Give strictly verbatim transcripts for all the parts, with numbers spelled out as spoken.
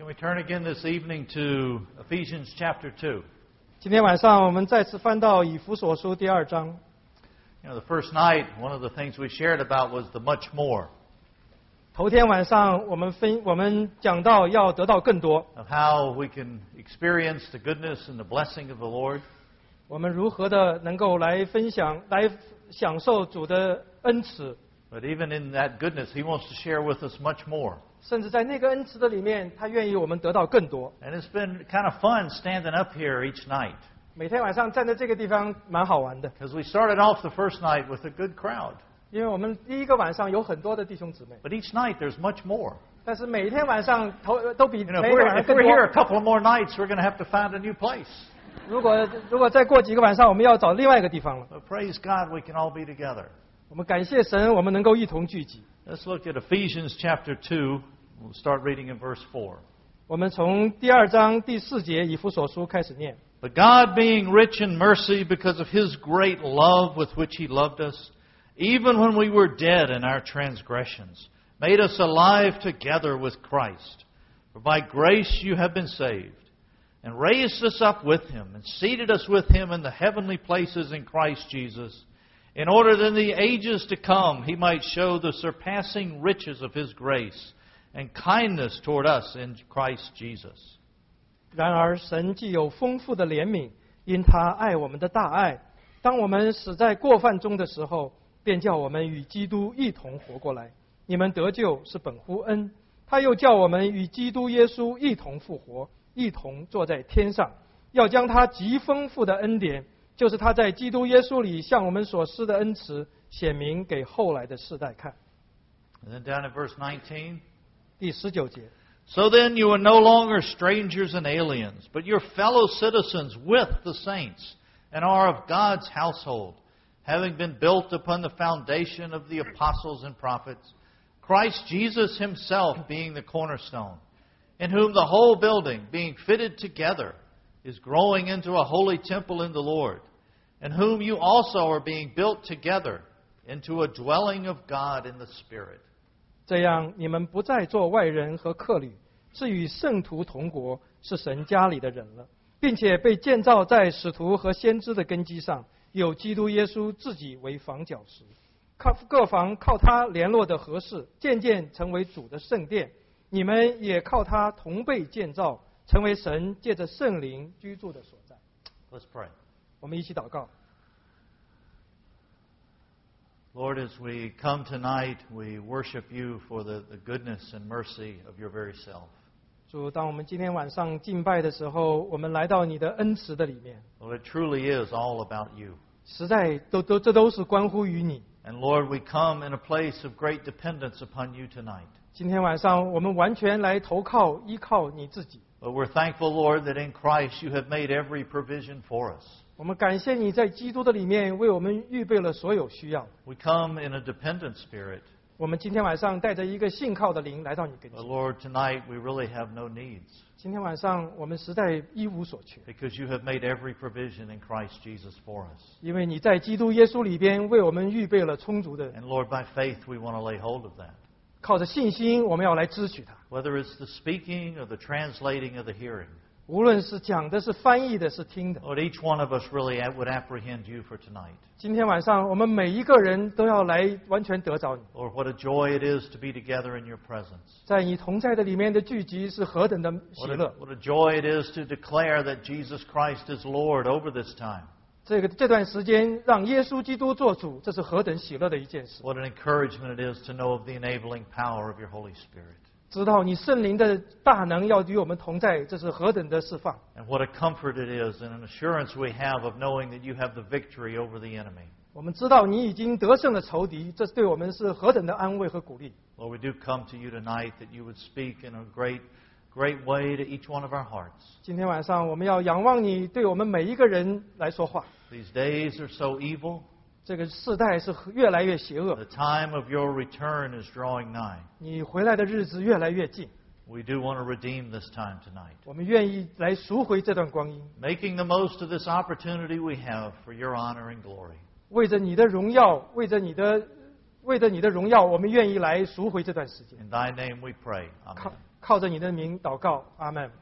we turn again this evening to Ephesians chapter two. 今天晚上我们再次翻到以弗所书第二章。 You know, the first night, one of the things we shared about was the much more. 头天晚上我们分我们讲到要得到更多， Of how we can experience the goodness and the blessing of the Lord. 我们如何的能够来分享、来享受主的恩慈。 But even in that goodness, He wants to share with us much more. 甚至在那个恩慈的里面，他愿意我们得到更多。 And it's been kind of fun standing up here each night. 每天晚上站在这个地方蛮好玩的， Because we started off the first night with a good crowd. 因为我们第一个晚上有很多的弟兄姊妹， But each night there's much more. 但是每天晚上头都比 You know, 每 if 一个 we're, 晚上 if 更 we're here a 多。 couple of more nights, we're going to have to find a new place. 如果如果再过几个晚上，我们要找另外一个地方了。 But praise God, we can all be together. 我们感谢神，我们能够一同聚集。 Let's look at Ephesians chapter two. We'll start reading in verse four. 我们从第二章第四节以弗所书开始念。 But God, being rich in mercy because of His great love with which He loved us, even when we were dead in our transgressions, made us alive together with Christ. For by grace you have been saved, and raised us up with Him, and seated us with Him in the heavenly places in Christ Jesus, in order that in the ages to come He might show the surpassing riches of His grace and kindness toward us in Christ Jesus. 然而神既有丰富的怜悯，因他爱我们的大爱，当我们死在过犯中的时候，便叫我们与基督一同活过来。你们得救是本乎恩，他又叫我们与基督耶稣一同复活，一同坐在天上，要将他极丰富的恩典，就是他在基督耶稣里向我们所施的恩慈，显明给后来的世代看。 And then down in verse nineteen. 第十九节。 So then you are no longer strangers and aliens, but you're fellow citizens with the saints, and are of God's household, having been built upon the foundation of the apostles and prophets, Christ Jesus Himself being the cornerstone, in whom the whole building, being fitted together, is growing into a holy temple in the Lord, in whom you also are being built together into a dwelling of God in the Spirit. 这样，你们不再做外人和客旅，是与圣徒同国，是神家里的人了，并且被建造在使徒和先知的根基上，有基督耶稣自己为房角石，靠各房靠他联络的合适，渐渐成为主的圣殿。你们也靠他同被建造，成为神借着圣灵居住的所在。 Let's pray. 我们一起祷告。 Lord, as we come tonight, we worship You for the, the goodness and mercy of Your very self. 主，当我们今天晚上敬拜的时候，我们来到你的恩慈的里面， Well, it truly is all about You. 实在都都这都是关乎于你。 And Lord, we come in a place of great dependence upon You tonight. 今天晚上，我们完全来投靠、依靠你自己。 But we're thankful, Lord, that in Christ You have made every provision for us. 我们感谢你在基督的里面为我们预备了所有需要。 We come in a dependent spirit. 我们今天晚上带着一个信靠的灵来到你跟 But 前。 Lord, tonight we really have no needs 今天晚上我们实在一无所缺， because You have made every provision in Christ Jesus for us. 因为你在基督耶稣里边为我们预备了充足的。 And Lord, by faith we want to lay hold of that. 靠着信心，我们要来支取它。 Whether it's the speaking or the translating or the hearing. 无论是讲的、是翻译的、是听的， Lord, each one of us really would apprehend You for tonight. 今天晚上我们每一个人都要来完全得着你。 Lord, what a joy it is to be together in Your presence. 在你同在的里面的聚集是何等的喜 What a, 乐！ what a joy it is to declare that Jesus Christ is Lord over this time. 这个这段时间让耶稣基督做主，这是何等喜乐的一件事！ What an encouragement it is to know of the enabling power of Your Holy Spirit. 知道你圣灵的大能要与我们同在，这是何等的释放！ And what a comfort it is and an assurance we have of knowing that You have the victory over the enemy. 我们知道你已经得胜了仇敌，这对我们是何等的安慰和鼓励！ Lord, we do come to You tonight that You would speak in a great, great way to each one of our hearts. 今天晚上我们要仰望你，对我们每一个人来说话。 These days are so evil. 这个世代是越来越邪恶， The time of Your return is drawing nigh. 你回来的日子越来越近。 We do want to redeem this time tonight. 我们愿意来赎回这段光阴， Making the most of this opportunity we have for Your honor and glory. 为着你的荣耀，为着你的，为着你的荣耀，我们愿意来赎回这段时间。 In Thy name we pray. 靠 Amen. 靠着你的名祷告，阿们。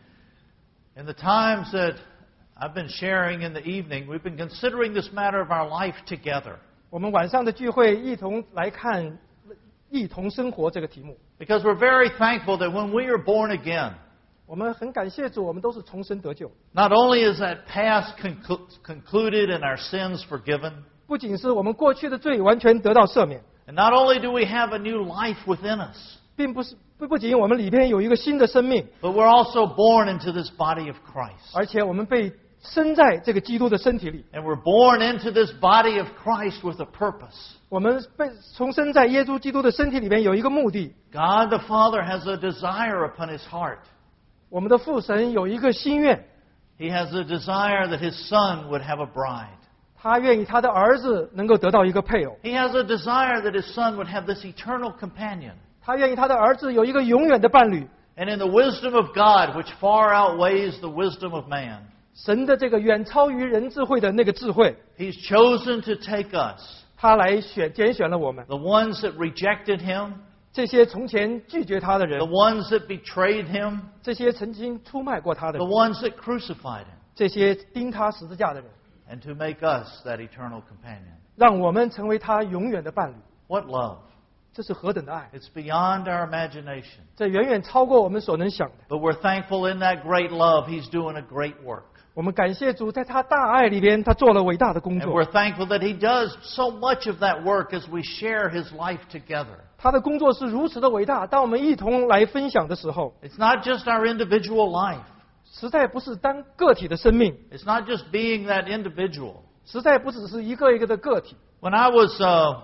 In the times that I've been sharing in the evening, we've been considering this matter of our life together. 我们晚上的聚会一同来看一同生活这个题目。 Because we're very thankful that when we are born again, 我们很感谢主，我们都是重生得救。 not only is that past conclu- concluded and our sins forgiven, 不仅是我们过去的罪完全得到赦免， and not only do we have a new life within us, 并不是不不仅我们里边有一个新的生命， but we're also born into this body of Christ. 而且我们被生在这个基督的身体里。 And we're born into this body of Christ with a purpose. 我们被重生在耶稣基督的身体里边有一个目的。 God the Father has a desire upon his heart. 我们的父神有一个心愿， He has a desire that his son would have a bride. 他愿意他的儿子能够得到一个配偶， He has a desire that his son would have this eternal companion. 他愿意他的儿子有一个永远的伴侣。 And in the wisdom of God, which far outweighs the wisdom of man, 神的这个远超于人智慧的那个智慧， he's chosen to take us, 他来选拣选了我们。 the ones that rejected him, 这些从前拒绝他的 the 人， ones that betrayed him, 这些曾经出卖过他的 the 人， ones that crucified him, 这些钉他十字架的人， and to make us that eternal companion. 让我们成为他永远的伴侣。 What love! 这是何等的爱！ It's beyond our imagination. 这远远超过我们所能想的。 But we're thankful in that great love, he's doing a great work. 我们感谢主，在他大爱里边，他做了伟大的工 And 作。 we're thankful that he does so much of that work as we share his life together. 他的工作是如此的伟大，当我们一同来分享的时候， It's not just our individual life. 实在不是单个体的生命， It's not just being that individual. 实在不只是一个一个的个体。 When I was uh,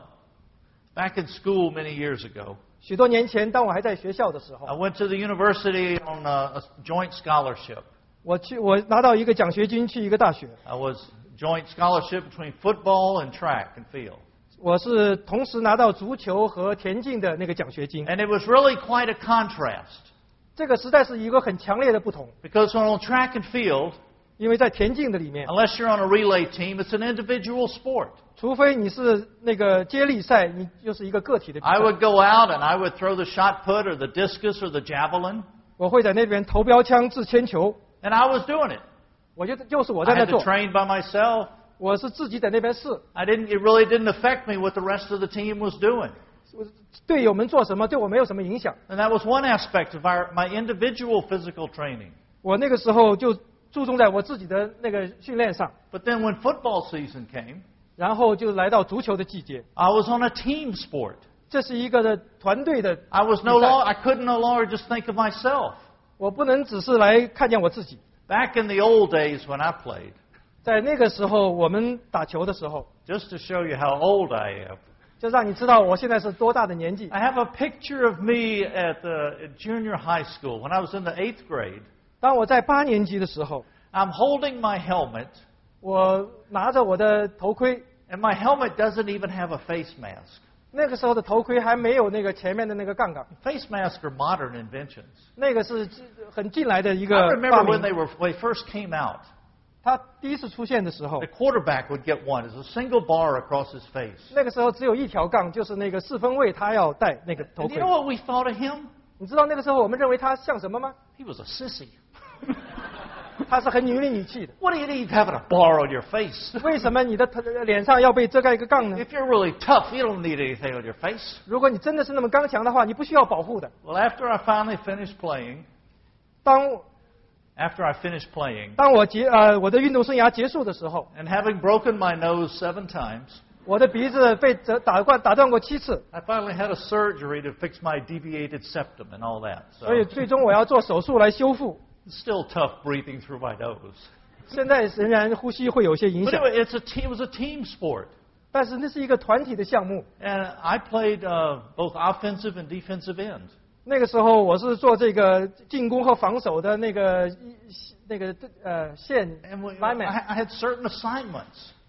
back in school many years ago, 许多年前，当我还在学校的时 I 候， went to the university on a, a joint scholarship. 我去，我拿到一个奖学金去一个大学， I was joint scholarship between football and track and field. 我是同时拿到足球和田径的那个奖学金。 And it was really quite a contrast. 这个实在是一个很强烈的不同， Because on track and field, 因为在田径的里面， unless you're on a relay team, it's an individual sport. 除非你是那个接力赛，你就是一个个体的比 I 赛。 would go out and I would throw the shot put or the discus or the javelin, 我会在那边投标枪、掷铅球， and I was doing it. 我觉得就是我 I 在那 had to 做， train by myself. 我是自己在那边试。 I didn't. It really didn't affect me what the rest of the team was doing. 队友们做什么对我没有什么影响。 And that was one aspect of our, my individual physical training. 我那个时候就注重在我自己的那个训练上， But then when football season came, 然后就来到足球的季节， I was on a team sport. 这是一个的团队的 I was no 比赛 longer. I couldn't no longer just think of myself. 我不能只是来看见我自己。 Back in the old days when I played, 在那个时候，我们打球的时候， just to show you how old I am, 就让你知道我现在是多大的年纪。 I have a picture of me at the at junior high school when I was in the eighth grade. 当我在八年级的时候， I'm holding my helmet, 我拿着我的头盔， and my helmet doesn't even have a face mask. 那个时候的头盔还没有那个前面的那个杠杠， Face masks are modern inventions. 那个是很近来的一 I 个 remember 发 when 明。 they were when they first came out. 它第一次出现的时候 The，quarterback would get one. It's a single bar across his face. 那个时候只有一条杠，就是那个四分卫他要戴那个头 And 盔 you。know what we thought of him? 你知道那个时候我们认为他像什么吗？ He was a sissy. 他是很女里女气的。 What do you need having a bar on your face? 为什么你的头脸上要被遮盖一个杠呢？ If you're really tough, you don't need anything on your face. 如果你真的是那么刚强的话，你不需要保护的。 Well, after I finally finished playing, 当 after I finished playing, 当我结呃我的运动生涯结束的时候， and having broken my nose seven times, 我的鼻子被折打断打断过七次， I finally had a surgery to fix my deviated septum and all that. So 所以最终我要做手术来修复。 it's still tough breathing through my nose. 现在仍然呼吸会有些影 But 响， anyway, it's a team, it was a team sport. 但是那是一个团体的项目。 And I played uh, both offensive and defensive end. 那个时候我是做这个进攻和防守的那个那个呃线 And we, I, lineman， I had certain assignments.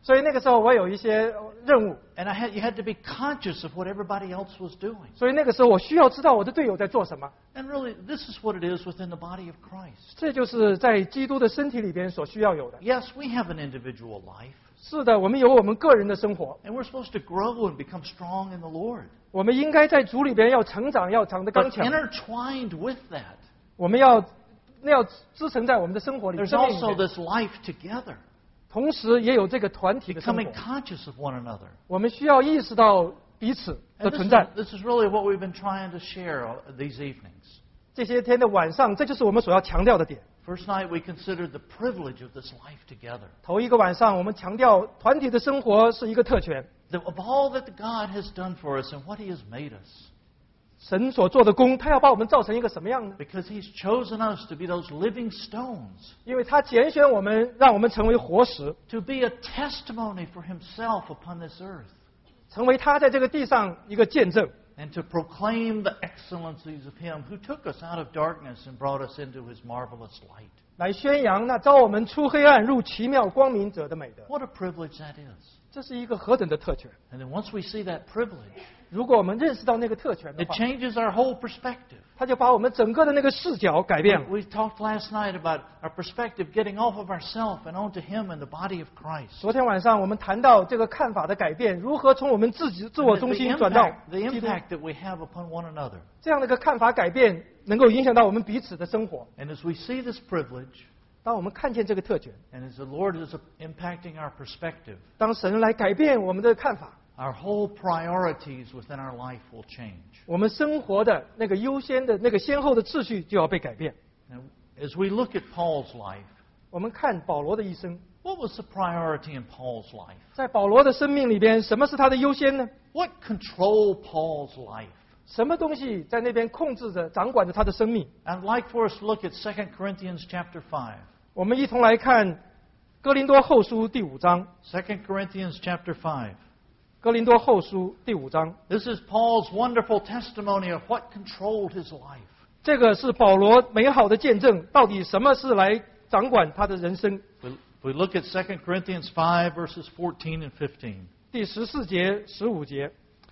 所以那个时候我有一些任务， And I had, you had to be conscious of what everybody else was doing. 所以那个时候我需要知道我的队友在做什么。 And really, this is what it is within the body of Christ. 这就是在基督的身体里边所需要有的。 Yes, we have an individual life. 是的，我们有我们个人的生活， And we're supposed to grow and become strong in the Lord. 我们应该在主里边要成长，要长得刚 But 强。 intertwined with that, 我们要那要支撑在我们的生活里， there's 生命里 also 面 this life together, 同时也有这个团体的生 becoming 活。 conscious of one another. 我们需要意识到彼此的 And this 存 is, 在。 this is really what we've been trying to share these evenings. 这些天的晚上，这就是我们所要强调的点。 First night, we considered the privilege of this life together. 头一个晚上，我们强调团体的生活是一个特权， That of all that God has done for us and what He has made us, 神所做的功，他要把我们造成一个什么样呢？ because He's chosen us to be those living stones, 因为他拣选我们，让我们成为活石， to be a testimony for Himself upon this earth, 成为他在这个地上一个见证， and to proclaim the excellencies of Him who took us out of darkness and brought us into His marvelous light. 来宣扬那招我们出黑暗入奇妙光明者的美德。 What a privilege that is. 这是一个何等的特权！ And then once we see that privilege, 如果我们认识到那个特权的 it 话， changes our whole perspective. 他就把我们整个的那个视角改变了。 We talked last night about our perspective getting off of ourselves and onto Him and the body of Christ. 昨天晚上我们谈到这个看法的改变，如何从我们自己自 And 我 the 中心 impact, 转到 the 基督， impact that we have upon one another. 这样的一个看法改变，能够影响到我们彼此的生活。 And as we see this privilege, 当我们看见这个特权， and as the Lord is impacting our perspective, 当神来改变我们的看法， our whole priorities within our life will change. 我们生活的那个优先的那个先后的次序就要被改变。 And as we look at Paul's life, 我们看保罗的一生， what was the priority in Paul's life? 在保罗的生命里边，什么是他的优先呢？ What controlled Paul's life? 什么东西在那边控制着、掌管着他的生命？ I'd like for us to look at Second Corinthians chapter five. 我们一同来看哥林多后书第五章。 Second Corinthians chapter five. 哥林多后书第五章， This is Paul's wonderful testimony of what controlled his life. 这个是保罗美好的见证，到底什么是来掌管他的人生？ If we, if we look at Second Corinthians five, verses fourteen and fifteen. 第十四节、十五节，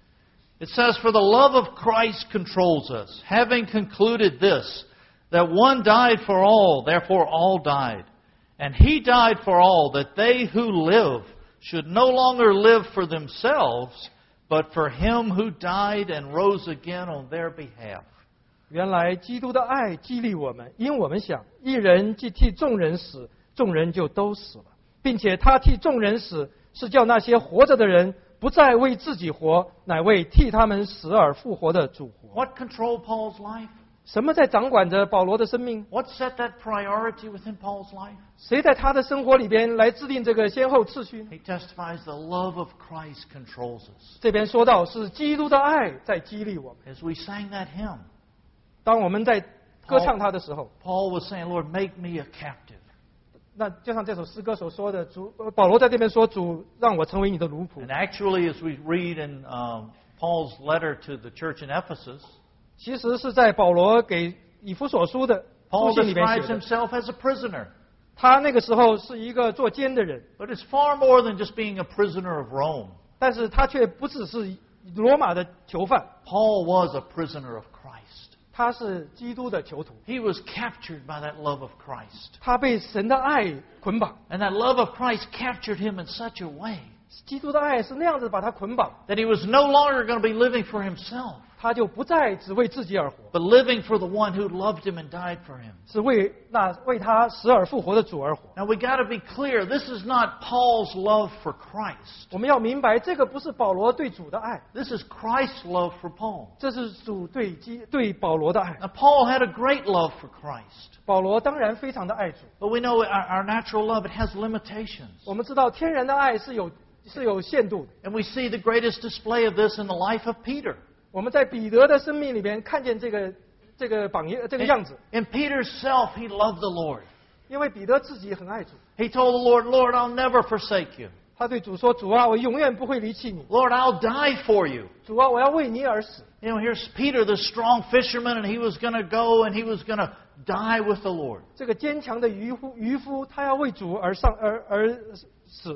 It says, For the love of Christ controls us, having concluded this, that one died for all, therefore all died. And He died for all, that they who live should no longer live for themselves, but for Him who died and rose again on their behalf. 原来基督的爱激励我们，因我们想，一人既替众人死，众人就都死了，并且他替众人死，是叫那些活着的人不再为自己活，乃为替他们死而复活的主活。 What controlled Paul's life? 什么在掌管着保罗的生命？ What set that priority within Paul's life? 谁在他的生活里边来制定这个先后次序呢？ He testifies the love of Christ controls us. 这边说到是基督的爱在激励我们。 As we sang that hymn, 当我们在歌唱他的时候， Paul was saying, Lord, make me a captive. 那就像这首诗歌所说的，主保罗在这边说：“主让我成为你的奴仆。 And actually, as we read in um, Paul's letter to the church in Ephesus, ” 其实是在保罗给以弗所书的书 Paul 信里面 describes 写的。 himself as a prisoner. 他那个时候是一个做监的人， But it's far more than just being a prisoner of Rome. 但是他却不只是罗马的囚犯， Paul was a prisoner of Christ. 他是基督的囚徒。 He was captured by that love of Christ. 他被神的爱捆绑， And that love of Christ captured him in such a way 基督的爱是那样子把他捆绑， that he was no longer going to be living for himself, 他就不再只为自己而活， but living for the one who loved him and died for him. 是为那为他死而复活的主而活。 Now we got to be clear, this is not Paul's love for Christ. 我们要明白，这个不是保罗对主的爱， This is Christ's love for Paul. 这是主对基对保罗的爱。 Now Paul had a great love for Christ. 保罗当然非常的爱主， But we know our, our natural love, it has limitations. 我们知道天然的爱是有是有限度的。 And we see the greatest display of this in the life of Peter. 我们在彼得的生命里边看见这个这个榜样这个样子， In Peter's self, he loved the Lord. 因为彼得自己很爱主， He told the Lord, Lord, I'll never forsake you. 他对主说：“主啊，我永远不会离弃你。 Lord, I'll die for you. 主啊，我要为你而死。” You know, here's Peter, the strong fisherman, and he was going to go and he was going to die with the Lord. 这个坚强的渔夫渔夫，他要为主而上而而死。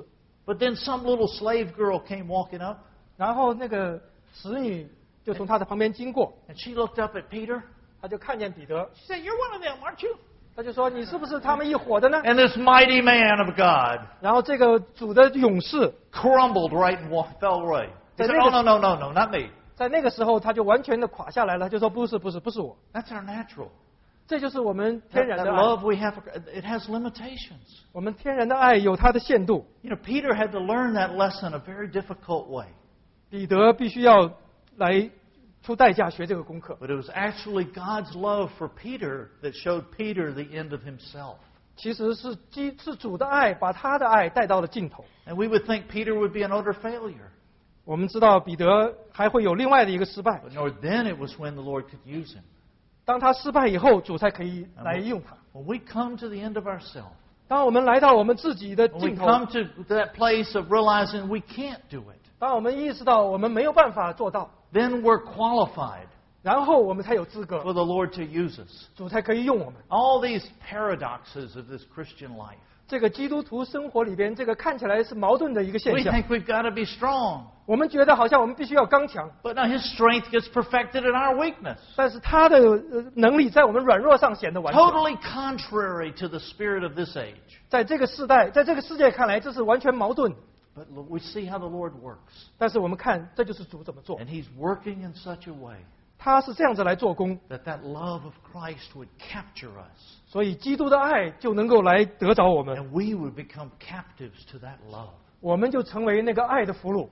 But then some little slave girl came walking up, 然后那个使女就从他的旁边经过， and she looked up at Peter. 他就看见彼得， She said, "You're one of them, aren't you?" 他就说：“你是不是他们一伙的呢 And this mighty man of God？” 然后这个主的勇士 crumbled right and wa- fell away. He said, Then "Oh they- no, no, no, no, not me. 在那个时候，他就完全的垮下来了，就说：“不是，不是，不是我。 That's our natural. ” 这就是我们 That, 天然 that 的爱。 love we have, it has limitations. 我们天然的爱有它的限度。 You know, Peter had to learn that lesson a very difficult way. 彼得必须要来出代价学这个功课。 But it was actually God's love for Peter that showed Peter the end of himself. 其实是基是主的爱把他的爱带到了尽头。 And we would think Peter would be an utter failure. 我们知道彼得还会有另外的一个失败， But no, then it was when the Lord could use him. 当他失败以后，主才可以来用他。 When we come to the end of ourselves, 当我们来到我们自己的 when we 尽头， come to that place of realizing we can't do it, 当我们意识到我们没有办法做到， then we're qualified 然后我们才有资格， for the Lord to use us. 主才可以用我们。 All these paradoxes of this Christian life. 这个基督徒生活里边，这个看起来是矛盾的一个现 We 象。 think we've got to be strong, 我们觉得好像我们必须要刚强， but now His strength gets perfected in our weakness. 但是他的呃能力在我们软弱上显得完全。 Totally contrary to the spirit of this age. 在这个时代，在这个世界看来，这是完全矛盾的。 But look, we see how the Lord works. 但是我们看，这就是主怎么做， And He's working in such a way 他是这样子来做工， that that love of Christ would capture us. 所以基督的爱就能够来得着我们， And we would become captives to that love. 我们就成为那个爱的俘虏。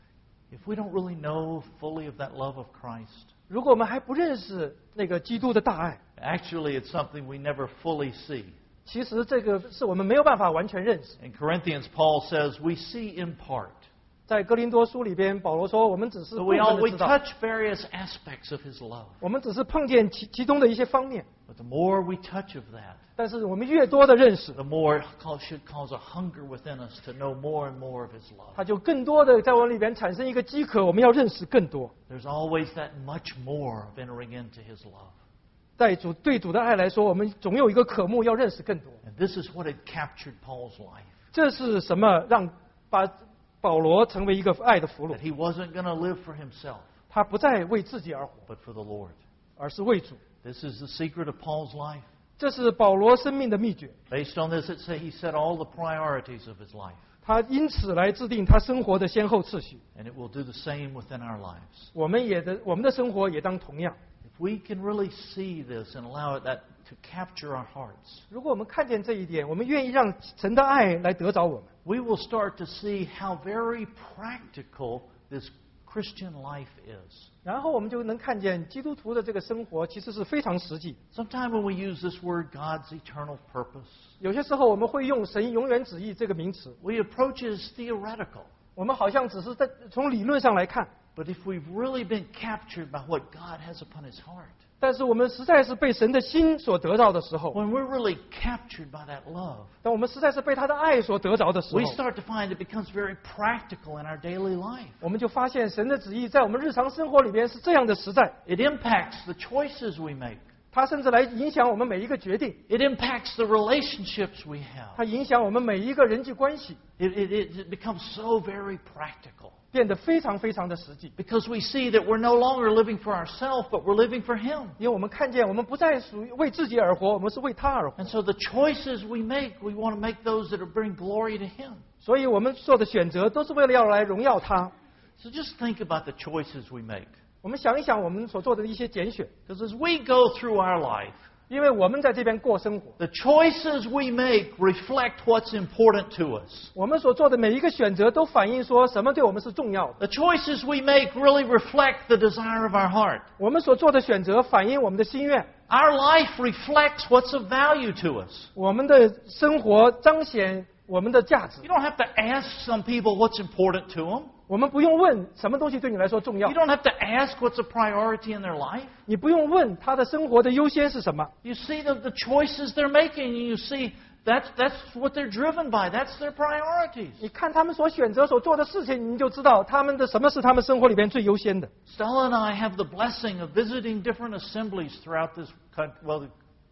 If we don't really know fully of that love of Christ, 如果我们还不认识那个基督的大爱， actually it's something we never fully see. 其实这个是我们没有办法完全认识。 In Corinthians, Paul says, we see in part. 在哥林多书里边，保罗说，我们只是 So 部 we 分 all 的 we 知道， touch various aspects of His love. 我们只是碰见其其中的一些方面， But the more we touch of that, 但是我们越多的认识， the more it cause- should cause a hunger within us to know more and more of His love. 它就更多的在我们里边产生一个饥渴，我们要认识更多。 There's always that much more of entering into His love. 在主对主的爱来说，我们总有一个渴慕要认识更多。 And this is what had captured Paul's life. 这是什么让把保罗成为一个爱的俘虏 That？he wasn't going to live for himself, 他不再为自己而活， but for the Lord. 而是为主。 This is the secret of Paul's life. 这是保罗生命的秘诀。 Based on this, it say he set all the priorities of his life. 他因此来制定他生活的先后次序。 And it will do the same within our lives. 我们也的我们的生活也当同样。 If we can really see this and allow it that to capture our hearts, 如果我们看见这一点，我们愿意让神的爱来得着我们， we will start to see how very practical this Christian life is. 然后我们就能看见基督徒的这个生活其实是非常实际。 Sometimes when we use this word, God's eternal purpose, 有些时候我们会用神永远旨意这个名词， we approach it as theoretical. 我们好像只是在从理论上来看， But if we've really been captured by what God has upon His heart, 但是我们实在是被神的心所得到的时候， when we're really captured by that love, 当我们实在是被他的爱所得着的时候 we，start to find it becomes very practical in our daily life. 我们就发现神的旨意在我们日常生活里边是这样的实在， It impacts the choices we make. 它甚至来影响我们每一个决定， It impacts the relationships we have. 它影响我们每一个人际关系， It, it, it becomes so very practical 变得非常非常的实际。 because we see that we're no longer living for ourselves, but we're living for Him. 因为我们看见，我们不再属于为自己而活，我们是为他而活。 And so the choices we make, we want to make those that will bring glory to Him. 所以我们做的选择都是为了要来荣耀他。 So just think about the choices we make. 我们想一想我们所做的一些拣选， Because as we go through our life, 因为我们在这边过生活， the choices we make reflect what's important to us. 我们所做的每一个选择都反映说什么对我们是重要的。 The choices we make really reflect the desire of our heart. 我们所做的选择反映我们的心愿， Our life reflects what's of value to us. 我们的生活彰显我们的价值。 You don't have to ask some people what's important to them. 我们不用问什么东西对你来说重要 You，don't have to ask what's a priority in their life. 你不用问他的生活的优先是什么。 You see the, the choices they're making, and you see that's, that's what they're driven by. That's their priorities. 你看他们所选择所做的事情，你就知道他们的什么是他们生活里边最优先的。 Stella and I have the blessing of visiting different assemblies throughout this country, well,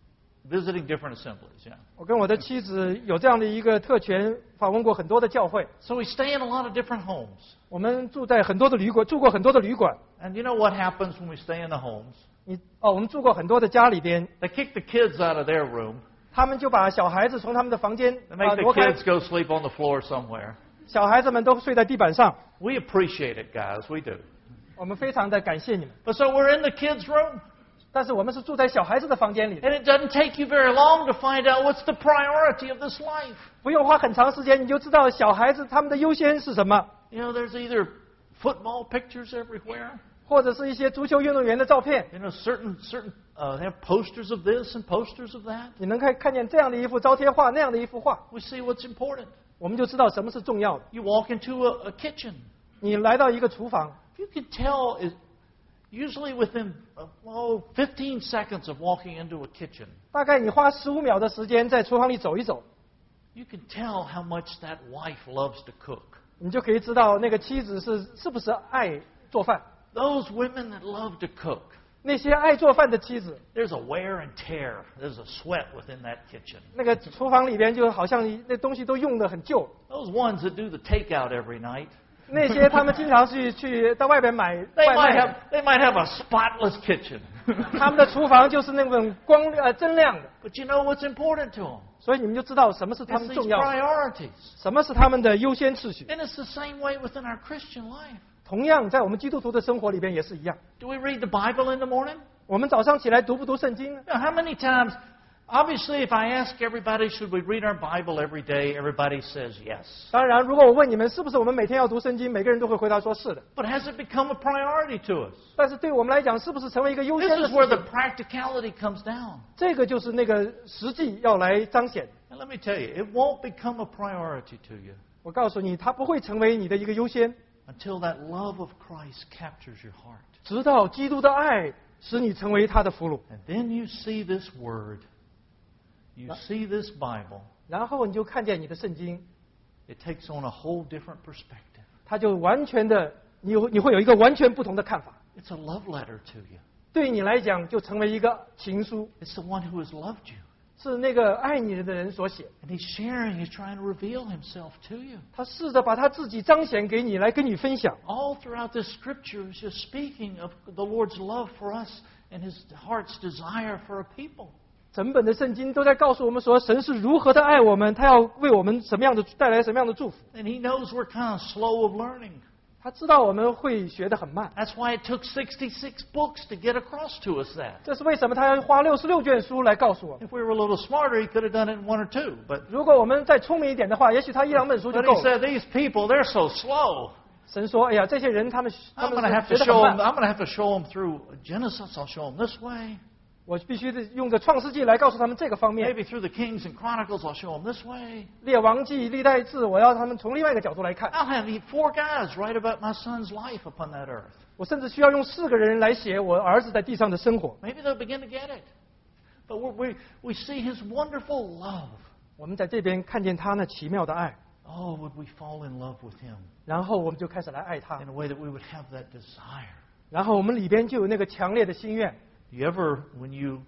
visiting different assemblies. Yeah. 我跟我的妻子有这样的一个特权，访问过很多的教会。 So we stay in a lot of different homes. 我们住在很多的旅馆，住过很多的旅馆。 And you know what happens when we stay in the homes? 你哦，我们住过很多的家里边， They kick the kids out of their room. 他们就把小孩子从他们的房间 They 啊 make the 挪开， kids go sleep on the floor somewhere. 小孩子们都睡在地板上。 We appreciate it, guys. We do. 我们非常的感谢你们， But so we're in the kids' room. 但是我们是住在小孩子的房间里， And it doesn't take you very long to find out what's the priority of this life. 不用花很长时间，你就知道小孩子他们的优先是什么， You know, there's either football pictures everywhere. 或者是一些足球运动员的照片。 You know, certain certain uh, they have posters of this and posters of that. 你能看看见这样的一幅招贴画，那样的一幅画， We see what's important. 我们就知道什么是重要的。 You walk into a, a kitchen. 你来到一个厨房， You can tell is usually within uh, oh, fifteen seconds of walking into a kitchen. 大概你花十五秒的时间在厨房里走一走， You can tell how much that wife loves to cook. 你就可以知道那个妻子是是不是爱做饭。 Those women that love to cook, 那些爱做饭的妻子， there's a wear and tear. There's a sweat within that kitchen. 那个厨房里边就好像那东西都用得很旧。 Those ones that do the takeout every night, 那些他们经常去去到外边买 they 外 might 卖 have 的， they might have a spotless kitchen. 他们的厨房就是那种光呃锃亮的， But you know what's important to them? 所以你们就知道什么是他 It's 们 these 重要的， priorities. 什么是他们的优先次序。 And it's the same way within our Christian life. 同样，在我们基督徒的生活里边也是一样。 Do we read the Bible in the morning? 我们早上起来读不读圣经呢？ You know, how many times? Obviously, if I ask everybody, should we read our Bible every day? Everybody says yes. 当然，如果我问你们是不是我们每天要读圣经，每个人都会回答说是的。 But has it become a priority to us? 但是对我们来讲，是不是成为一个优 This 先的 is where 事 the 情？ practicality comes down. 这个就是那个实际要来彰显。 And let me tell you, it won't become a priority to you 我告诉你，它不会成为你的一个优先， until that love of Christ captures your heart. 直到基督的爱使你成为他的俘虏， And then you see this word, you see this Bible, 然后你就看见你的圣经， it takes on a whole different perspective. 它就完全的，你有你会有一个完全不同的看法。 It's a love letter to you. 对你来讲，就成为一个情书， It's the one who has loved you. 是那个爱你的人所写。 And he's sharing, he's trying to reveal himself to you. 他试着把他自己彰显给你，来跟你分享。 All throughout this scripture is just speaking of the Lord's love for us and his heart's desire for a people. 整本的圣经都在告诉我们说，神是如何的爱我们，他要为我们什么样的带来什么样的祝福。 And he knows we're kind of slow of learning. 他知道我们会学得很慢， That's why it took sixty-six books to get across to us that. 这是为什么他要花六十六卷书来告诉我们。 If we were a little smarter, he could have done it in one or two. But, 如果我们再聪明一点的话，也许他一两本书就 but 够 he 了。 said, these people, they're so slow. 神说：“哎呀，这些人他们他 I'm 们 going to have 是 to 学得 show 很 them, 慢， I'm going to have to show them through Genesis. I'll show them this way. 我必须得用着创世纪来告诉他们这个方面。 Maybe through the Kings and Chronicles, I'll show them this way. 列王记、历代志，我要他们从另外一个角度来看。 I'll have these four guys write about my son's life upon that earth. 我甚至需要用四个人来写我儿子在地上的生活。 Maybe they'll begin to get it. But we we we see his wonderful love. 我们在这边看见他那奇妙的爱， Oh, would we fall in love with him 然後我们就开始来爱他 in，a way that we would have that desire? 然后我们里边就有那个强烈的心愿。 You ever, when you,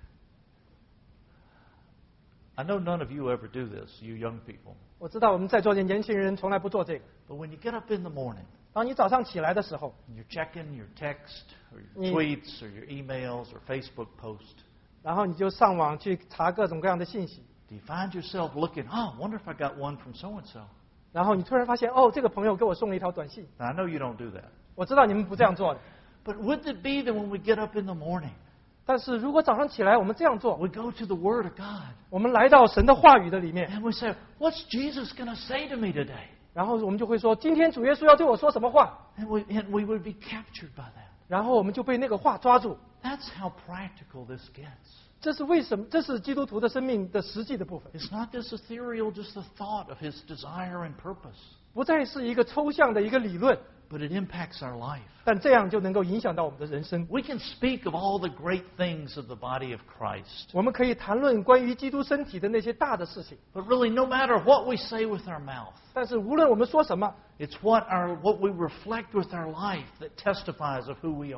I know none of you ever do this, you young people. 我知道我们在座的年轻人从来不做这个。 But when you get up in the morning, 当你早上起来的时候， and you're checking your text or your Mm. tweets or your emails or Facebook post, 然后你就上网去查各种各样的信息， do you find yourself looking, oh, I wonder if I got one from so-and-so? 然后你突然发现，哦，这个朋友给我送了一条短信。 Now, I know you don't do that. 我知道你们不这样做的， But would it be that when we get up in the morning, 但是如果早上起来我们这样做， we go to the Word of God 我们来到神的话语的里面， and we say, what's Jesus going to say to me today? 然后我们就会说，今天主耶稣要对我说什么话， And we, and we would be captured by that. 然后我们就被那个话抓住。 That's how practical this gets. 这是为什么？这是基督徒的生命的实际的部分， It's not this ethereal, just the thought of His desire and purpose, 不再是一个抽象的一个理论， but it impacts our life. 但这样就能够影响到我们的人生。 We can speak of all the great things of the body of Christ, 我们可以谈论关于基督身体的那些大的事情， but really, no matter what we say with our mouth, 但是无论我们说什么， it's what our what we reflect with our life that testifies of who we are.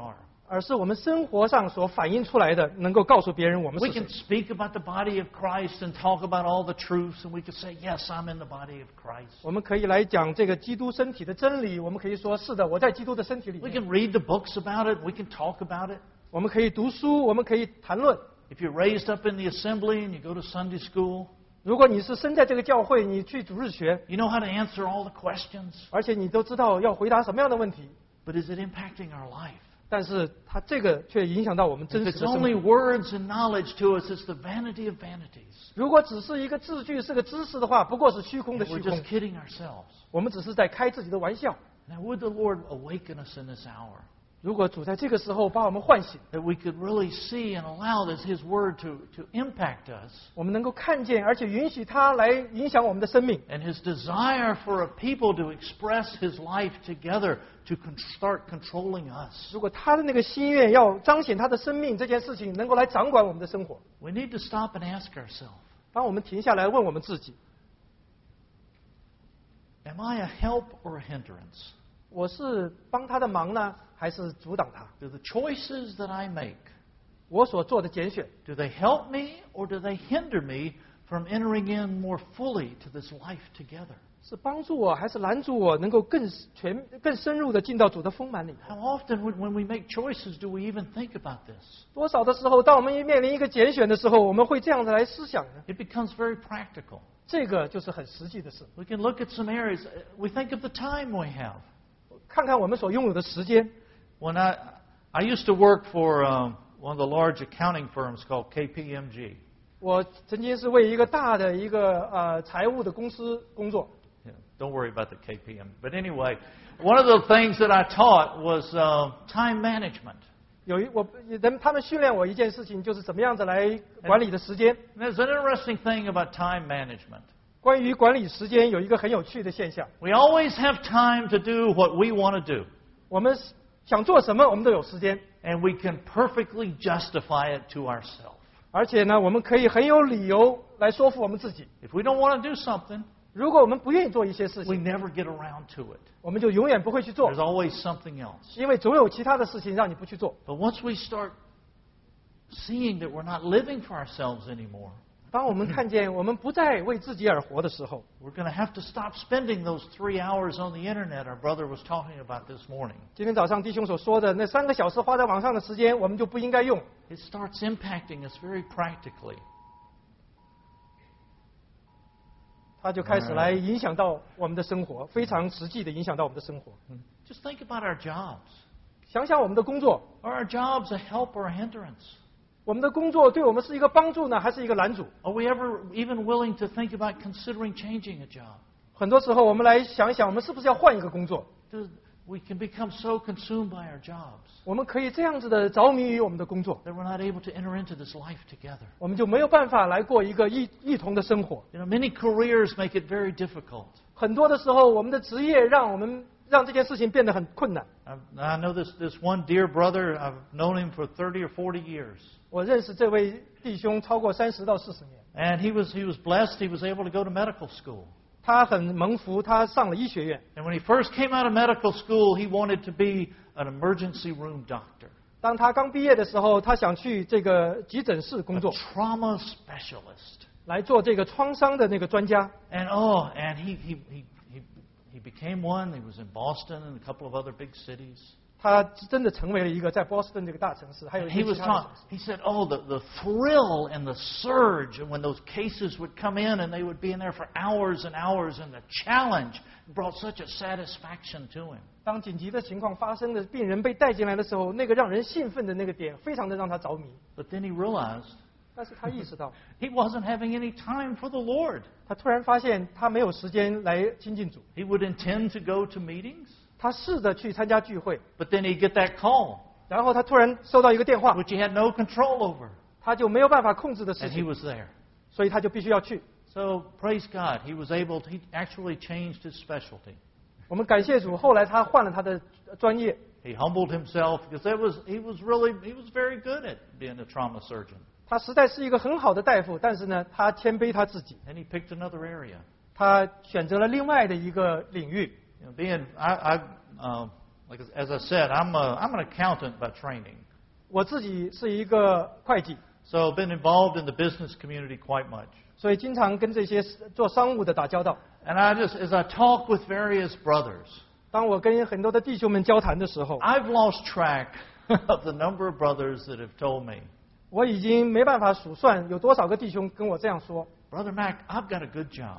而是我们生活上所反映出来的，能够告诉别人我们 We 是 can 谁。 speak about the body of Christ and talk about all the truths, and we can say, yes, I'm in the body of Christ. 我们可以来讲这个基督身体的真理，我们可以说是的，我在基督的身体里 We 面。 can read the books about it. We can talk about it. 我们可以读书，我们可以谈论。 If you're raised up in the assembly and you go to Sunday school, 如果你是生在这个教会，你去主日学， you know how to answer all the questions. 而且你都知道要回答什么样的问题， But is it impacting our life? 但是它这个却影响到我们 If 真实 it's 的生 only 活。 words and knowledge to us, it's the vanity of vanities. 如果只是一个字句，是个知识的话，不过是虚空 And 的虚 we're 空 just。kidding ourselves. 我们只是在开自己的玩笑。 Now, would the Lord awaken us in this hour? 如果主在这个时候把我们唤醒， That we could really see and allow this, His Word to, to impact us. 我们能够看见，而且允许它来影响我们的生命。 And His desire for a people to express His life together to con- start controlling us. 如果他的那个心愿要彰显他的生命这件事情，能够来掌管我们的生活， We need to stop and ask ourselves, 当我们停下来问我们自己： am I a help or a hindrance? 我是帮他的忙呢，还是阻挡他？ Do the choices that I make, 我所做的拣选， do they help me or do they hinder me from entering in more fully to this life together? 是帮助我，还是拦阻我能够更全、更深入的进到主的丰满里头？ How often when when we make choices do we even think about this? 多少的时候，当我们面临一个拣选的时候，我们会这样子来思想呢？ It becomes very practical. 这个就是很实际的事。 We can look at some areas. We think of the time we have. 看看我们所拥有的时间。 When I I used to work for um, one of the large accounting firms called K P M G. 我曾经是为一个大的一个呃财务的公司工作。 Yeah, don't worry about the K P M. But anyway, one of the things that I taught was uh, time management. 有一我人他们训练我一件事情，就是怎么样子来管理的时间。 And there's an interesting thing about time management. 关于管理时间，有一个很有趣的现象： We always have time to do what we want to do, 我们想做什么，我们都有时间， and we can perfectly justify it to ourselves. 而且呢，我们可以很有理由来说服我们自己。 If we don't want to do something, 如果我们不愿意做一些事 we 情， never get around to it. 我们就永远不会去做 There's，always something else. 因为总有其他的事情让你不去做。 But once we start seeing that we're not living for ourselves anymore, 当我们看见我们不再为自己而活的时候， we're going to have to stop spending those three hours on the internet our brother was talking about this morning. 今天早上弟兄所说的那三个小时花在网上的时间，我们就不应该用。 It starts impacting us very practically. 它就开始来影响到我们的生活，非常实际的影响到我们的生活。 Just think about our jobs. 想想我们的工作， Are our jobs a help or a hindrance? 我们的工作对我们是一个帮助呢，还是一个拦阻？ Are we ever even willing to think about considering changing a job? 很多时候，我们来想一想，我们是不是要换一个工作？ Do- We can become so consumed by our jobs 我们可以这样子的着迷于我们的工作， that we're not able to enter into this life together. 我们就没有办法来过一个一一同的生活。 You know, many careers make it very difficult. 很多的时候，我们的职业让我们让这件事情变得很困难。 I, I know this, this one dear brother, I've known him for thirty or forty years. 我认识这位弟兄超过三十到四十年， And he was, he was blessed, he was able to go to medical school. 他很蒙福，他上了医学院。 And when he first came out of medical school, he wanted to be an emergency room doctor, 当他刚毕业的时候，他想去这个急诊室工 a 作， trauma specialist. 来做这个创伤的那个专家。 And oh, and he, he, he, he, he became one. He was in Boston and a couple of other big cities. 他真的成为了一个在波士顿这个大城市，还有 And 一 he 些 was 其他的 taught, 城市。 he said, oh, the, the thrill and the surge when those cases would come in and they would be in there for hours and hours, and the challenge brought such a satisfaction to him. 当紧急的情况发生的，病人被带进来的时候，那个让人兴奋的那个点，非常的让他着迷。 But then he realized 但是他意识到， he wasn't having any time for the Lord. 他突然发现他没有时间来亲近主。 He would intend to go to meetings, 他试着去参加聚会， but then he'd get that call, 然后他突然收到一个电话， which he had no control over, 他就没有办法控制的事 and he 情， was there. 所以他就必须要去。 So praise God, he was able to, he actually changed his specialty. 我们感谢主，后来他换了他的专业， He humbled himself because that was, he was really, he was very good at being a trauma surgeon. 他实在是一个很好的大夫，但是呢，他谦卑他自己， And he picked another area. 他选择了另外的一个领域。 You know, being, I, I uh, Like as I said, I'm a, I'm an accountant by training. 我自己是一个会计， So I've been involved in the business community quite much. 所以经常跟这些做商务的打交道。 And I just, as I talk with various brothers, 当我跟很多的弟兄们交谈的时候， I've lost track of the number of brothers that have told me, 我已经没办法数算有多少个弟兄跟我这样说 Brother Mac, I've got a good job.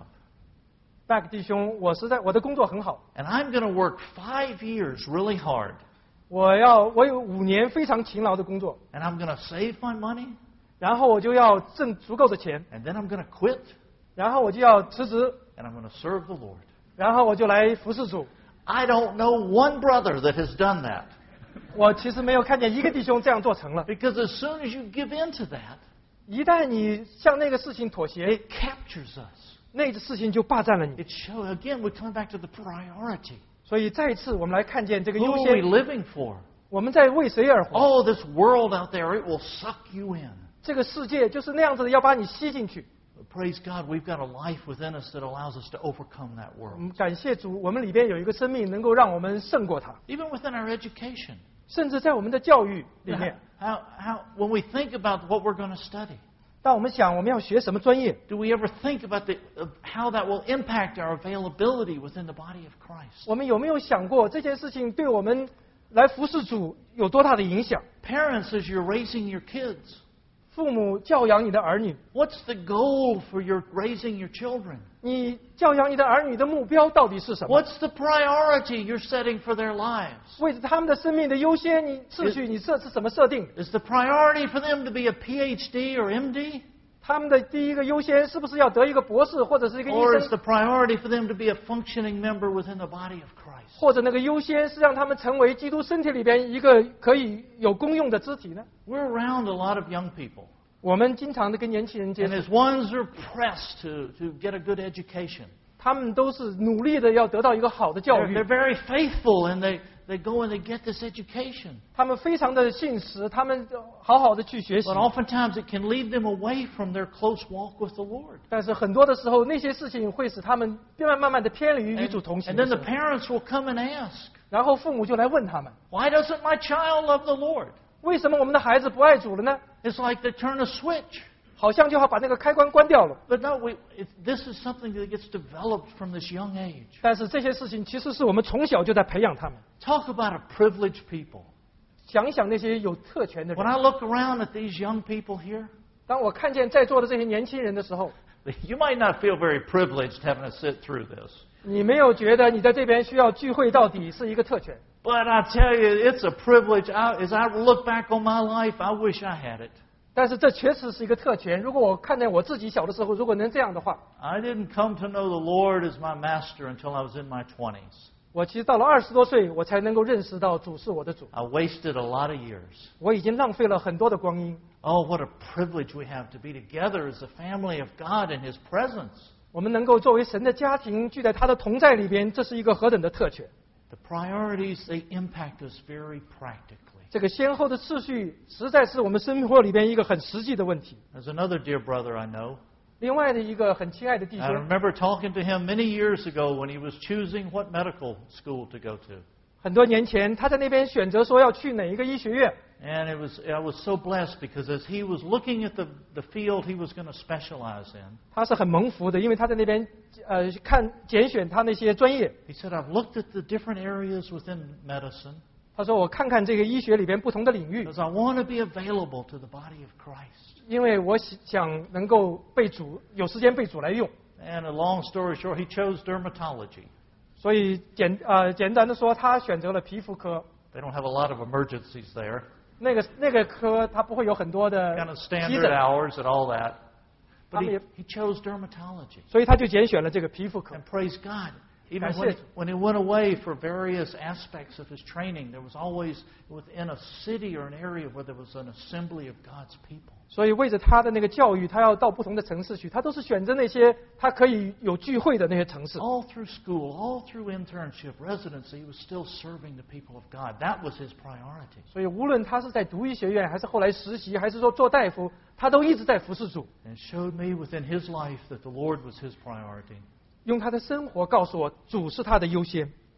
：“Back 弟兄，我实在我的工作很好， And I'm going to work five years really hard. 我要我有五年非常勤劳的工作， And I'm going to save my money. 然后我就要挣足够的钱， And then I'm going to quit. 然后我就要辞职， And I'm going to serve the Lord. 然后我就来服侍主。 I don't know one brother that has done that. 我其实没有看见一个弟兄这样做成了。 Because as soon as you give in to that, 一旦你向那个事情妥协， it captures us. 那个事情就霸占了你。 It shows, again, we come back to the priority. 所以再一次，我们来看见这个 Who 优 are we 先， living for? 我们在为谁而活？ Oh, this world out there, it will suck you in. 这个世界就是那样子的，要把你吸进去。 But praise God, we've got a life within us that allows us to overcome that 我 world. 们感谢主，我们里边有一个生命能够让我们胜过它， Even within our education. 甚至在我们的教育里面。 How, how, when we think about what we're going to study, 当我们想我们要学什么专业， do we ever think about the, of how that will impact our availability within the body of Christ? 我们有没有想过这件事情对我们来服侍主有多大的影响？ Parents, as you're raising your kids, 父母教养你的儿女， what's the goal for your raising your children? 你教养你的儿女的目标到底是什么？ What's the priority you're setting for their lives? 为着他们的生命的优先，你次序你设是什么设定？ Is the priority for them to be a P H D or M D? 他们的第一个优先是不是要得一个博士或者是一个医 Or is 生， the priority for them to be a functioning member within the body of Christ? 或者那个优先是让他们成为基督身体里边一个可以有功用的肢体呢？ We're around a lot of young people. 我们经常的跟年轻人接 And 触， as ones are pressed to, to get a good education, 他们都是努力的要得到一个好的教 they're, 育 they're，very faithful and they, they go and they get this education. 他们非常的信实，他们好好的去学习 But。oftentimes it can lead them away from their close walk with the Lord. 但是很多的时候，那些事情会使他们慢慢慢慢的偏离于与 And, 主同行 and 的 then 时 the 候。 parents will come and ask, 然后父母就来问他们： why doesn't my child love the Lord? 为什么我们的孩子不爱主了呢？ It's like they turn a switch. 好像就要把那个开关关掉了。 But no, we, it, this is something that gets developed from this young age. 但是这些事情其实是我们从小就在培养他们。 Talk about a privileged people. 想一想那些有特权的 When 人， I look around at these young people here, 当我看见在座的这些年轻人的时候， you might not feel very privileged having to sit through this. 你没有觉得你在这边需要聚会到底是一个特权？ But I tell you, it's a privilege. I, as I look back on my life, I wish I had it. 但是这确实是一个特权。如果我看见我自己小的时候，如果能这样的话， I didn't come to know the Lord as my master until I was in my twenties. 我其实到了二十多岁，我才能够认识到主是我的主。 I wasted a lot of years. 我已经浪费了很多的光阴。 Oh, what a privilege we have to be together as the family of God in His presence. 我们能够作为神的家庭聚在他的同在里边，这是一个何等的特权！ The priorities, they impact us very practically. 这个先后的次序，实在是我们生活里边一个很实际的问题。 There's another dear brother I know. 另外的一个很亲爱的弟 I 兄， remember talking to him many years ago when he was choosing what medical school to go to. 很多年前他在那边选择说要去哪一个医学院， And it was, I was so blessed because as he was looking at the, the field he was going to specialize in, 他是很蒙福的，因为他在那边呃看拣选他那些专业。 he said, I've looked at the different areas within medicine 他说我看看这个医学里边不同的领域， because I want to be available to the body of Christ. 因为我想能够被主有时间被主来用。 And a long story short, he chose dermatology. 所以简呃简单的说，他选择了皮肤科。 They don't have a lot of emergencies there, 那个那个科他不会有很多的 kind of 急 standard 诊， hours and all that. But he, How many- he chose dermatology. 所以他就拣选了这个皮肤科 And。praise God. Even 感 when 谢 he, when he went away for various aspects of his training, there was always within a city or an area where there was an assembly of God's people. 所以为着他的那个教育，他要到不同的城市去，他都是选择那些他可以有聚会的那些城市。 All through school, all through internship, residency, he was still serving the people of God. That was his priority. 所以无论他是在读医学院，还是后来实习，还是说做大夫，他都一直在服侍主， And it showed me within his life that the Lord was his priority. 用他的生活告诉我，主是他的优先。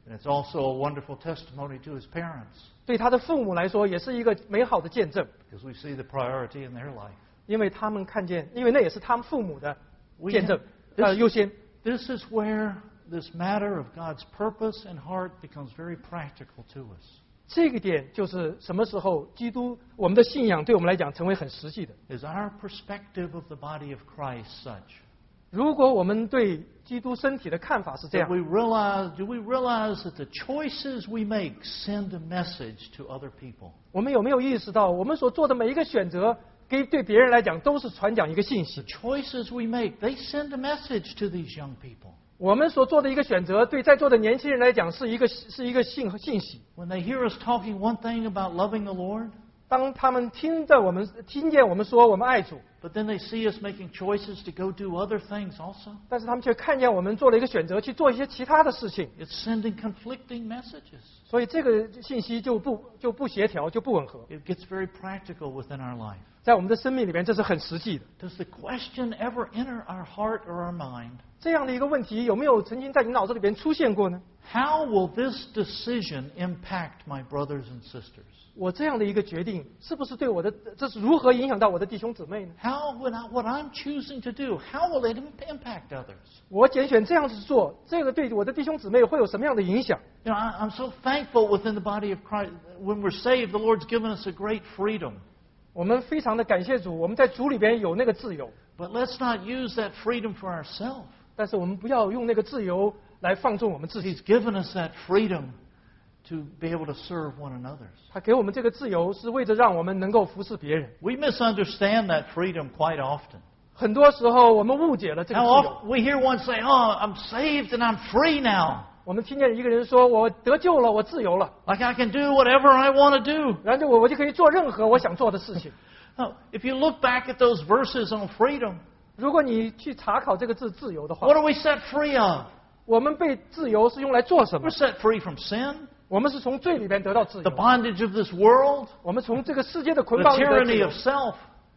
And it's also a wonderful testimony to his parents 对他的父母来说也是一个美好的见证， because we see the priority in their life. 因为他们看见，因为那也是他们父母的 We 见证 have-， 呃，优先。 This is where this matter of God's purpose and heart becomes very practical to us. 这个点就是什么时候基督我们的信仰对我们来讲成为很实际的。 Is our perspective of the body of Christ such 如果我们对基督身体的看法是这 that 样， we realize, do we realize that the choices we make send a message to other people? 我们有没有意识到，我们所做的每一个选择，给对别人来讲都是传讲一个信 The 息。 choices we make, they send a message to these young people. 我们所做的一个选择，对在座的年轻人来讲是一个是一个信信息。 When they hear us talking one thing about loving the Lord, 当他们听着我们听见我们说我们爱主， but then they see us making choices to go do other things also, 但是他们却看见我们做了一个选择去做一些其他的事情， it's sending conflicting messages. 所以这个信息就不就不协调，就不吻合。 It gets very practical within our life. 在我们的生命里面，这是很实际的。 Does the question ever enter our heart or our mind? 这样的一个问题有没有曾经在你脑子里边出现过呢？ How will this decision impact my brothers and sisters? 我这样的一个决定，是不是对我的这是如何影响到我的弟兄姊妹呢？ How would I, what I'm choosing to do, how will it im- impact others? 我拣选这样子做，这个对我的弟兄姊妹会有什么样的影响？ You know, I, I'm so thankful within the body of Christ. When we're saved, the Lord's given us a great freedom. 我们非常的感谢主，我们在主里边有那个自由， But let's not use that freedom for ourselves. 但是我们不要用那个自由来放纵我们自己。 He's given us that freedom to be able to serve one another. 他给我们这个自由，是为着让我们能够服侍别人。 We misunderstand that freedom quite often. 很多时候，我们误解了这个 How 自由。 often we hear one say, "Oh, I'm saved and I'm free now. 我们听见一个人说：“我得救了，我自由了， Like I can do whatever I want to do." 然后我我就可以做任何我想做的事情。” No, if you look back at those verses on freedom, 如果你去查考这个字“自由”的话 what，are we set free of? 我们被自由是用来做什么 We're？set free from sin, 我们是从罪里边得到自 the 由， bondage of this world, 我们从这个世界的捆 the 绑里边自 tyranny 由 of，self.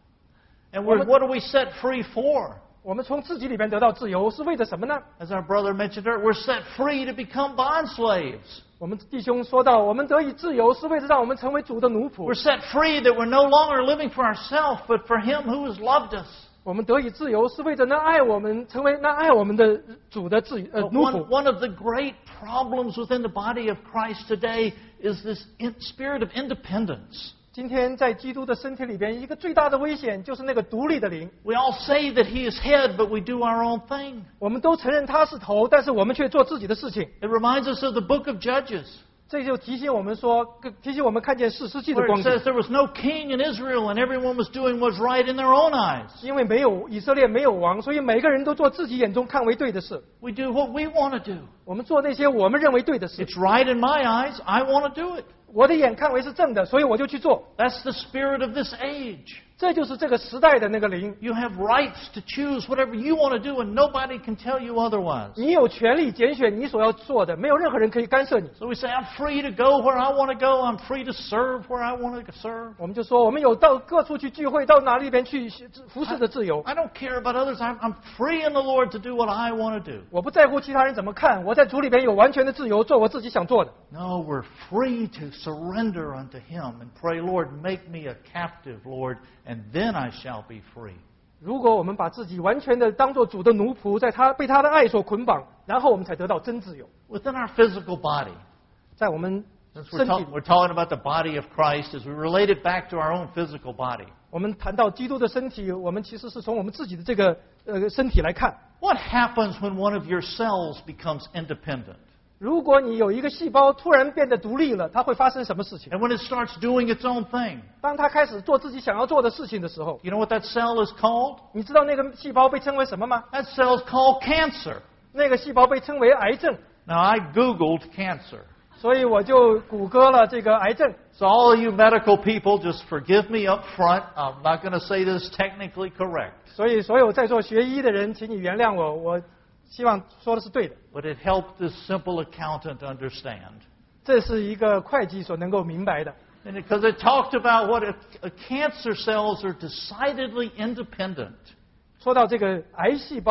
And we're, what are we set free for? 我们从自己里边得到自由是为着什么呢？ As our brother mentioned earlier, we're set free to become bond slaves. 我们弟兄说到，我们得以自由是为了让我们成为主的奴仆 We're。set free that we're no longer living for ourselves, but for Him who has loved us. 我们得以自由是为着那爱我们、成为那爱我们的主的自呃 But 奴 one, 仆。 one of the great problems within the body of Christ today is this in, spirit of independence. 今天在基督的身体里边，一个最大的危险就是那个独立的灵。 We all say that He is head, but we do our own thing. 我们都承认他是头，但是我们却做自己的事情。 It reminds us of the book of Judges, 这就提醒我们说，提醒我们看见士师记的 where 光 it 景。 says there was no king in Israel and everyone was doing what's right in their own eyes. 因为没有以色列没有王，所以每个人都做自己眼中看为对的事。 We do what we want to do. 我们做那些我们认为对的事。 It's right in my eyes. I want to do it. 我的眼看为是正的，所以我就去做。 That's the spirit of this age. 这就是这个时代的那个灵。 You have rights to choose whatever you want to do, and nobody can tell you otherwise. 你有权利拣选你所要做的，没有任何人可以干涉你。 So we say, I'm free to go where I want to go. I'm free to serve where I want to serve. 我们就说，我们有到各处去聚会，到哪里边去服侍的自由。 I don't care about others. I'm, I'm free in the Lord to do what I want to do. 我不在乎其他人怎么看，我在主里边有完全的自由，做我自己想做的。 No, we're free to surrender unto Him and pray, Lord, make me a captive, Lord, and then I shall be free. 如果我们把自己完全的当做主的奴仆，在他被他的爱所捆绑，然后我们才得到真自由。 Within our physical body, 在我们 since we're, 身体 talk, 里， we're talking about the body of Christ, as we relate it back to our own physical body, 我们谈到基督的身体，我们其实是从我们自己的这个呃身体来看。 what happens when one of your cells becomes independent? 如果你有一个细胞突然变得独立了，它会发生什么事情？ And when it starts doing its own thing, 当它开始做自己想要做的事情的时候， you know what that cell is called? 你知道那个细胞被称为什么吗？ That cell's called cancer. 那个细胞被称为癌症。 Now, I Googled cancer. 所以我就谷歌了这个癌症。 So all of you medical people, just forgive me up front. I'm not going to say this technically correct. 所以所有在座学医的人，请你原谅我，我希望说的是对的。 But it helped this simple accountant understand. 这是一个会计所能够明白的。 And because it talked about what a, a cancer cells are decidedly independent. 说到这个癌细胞，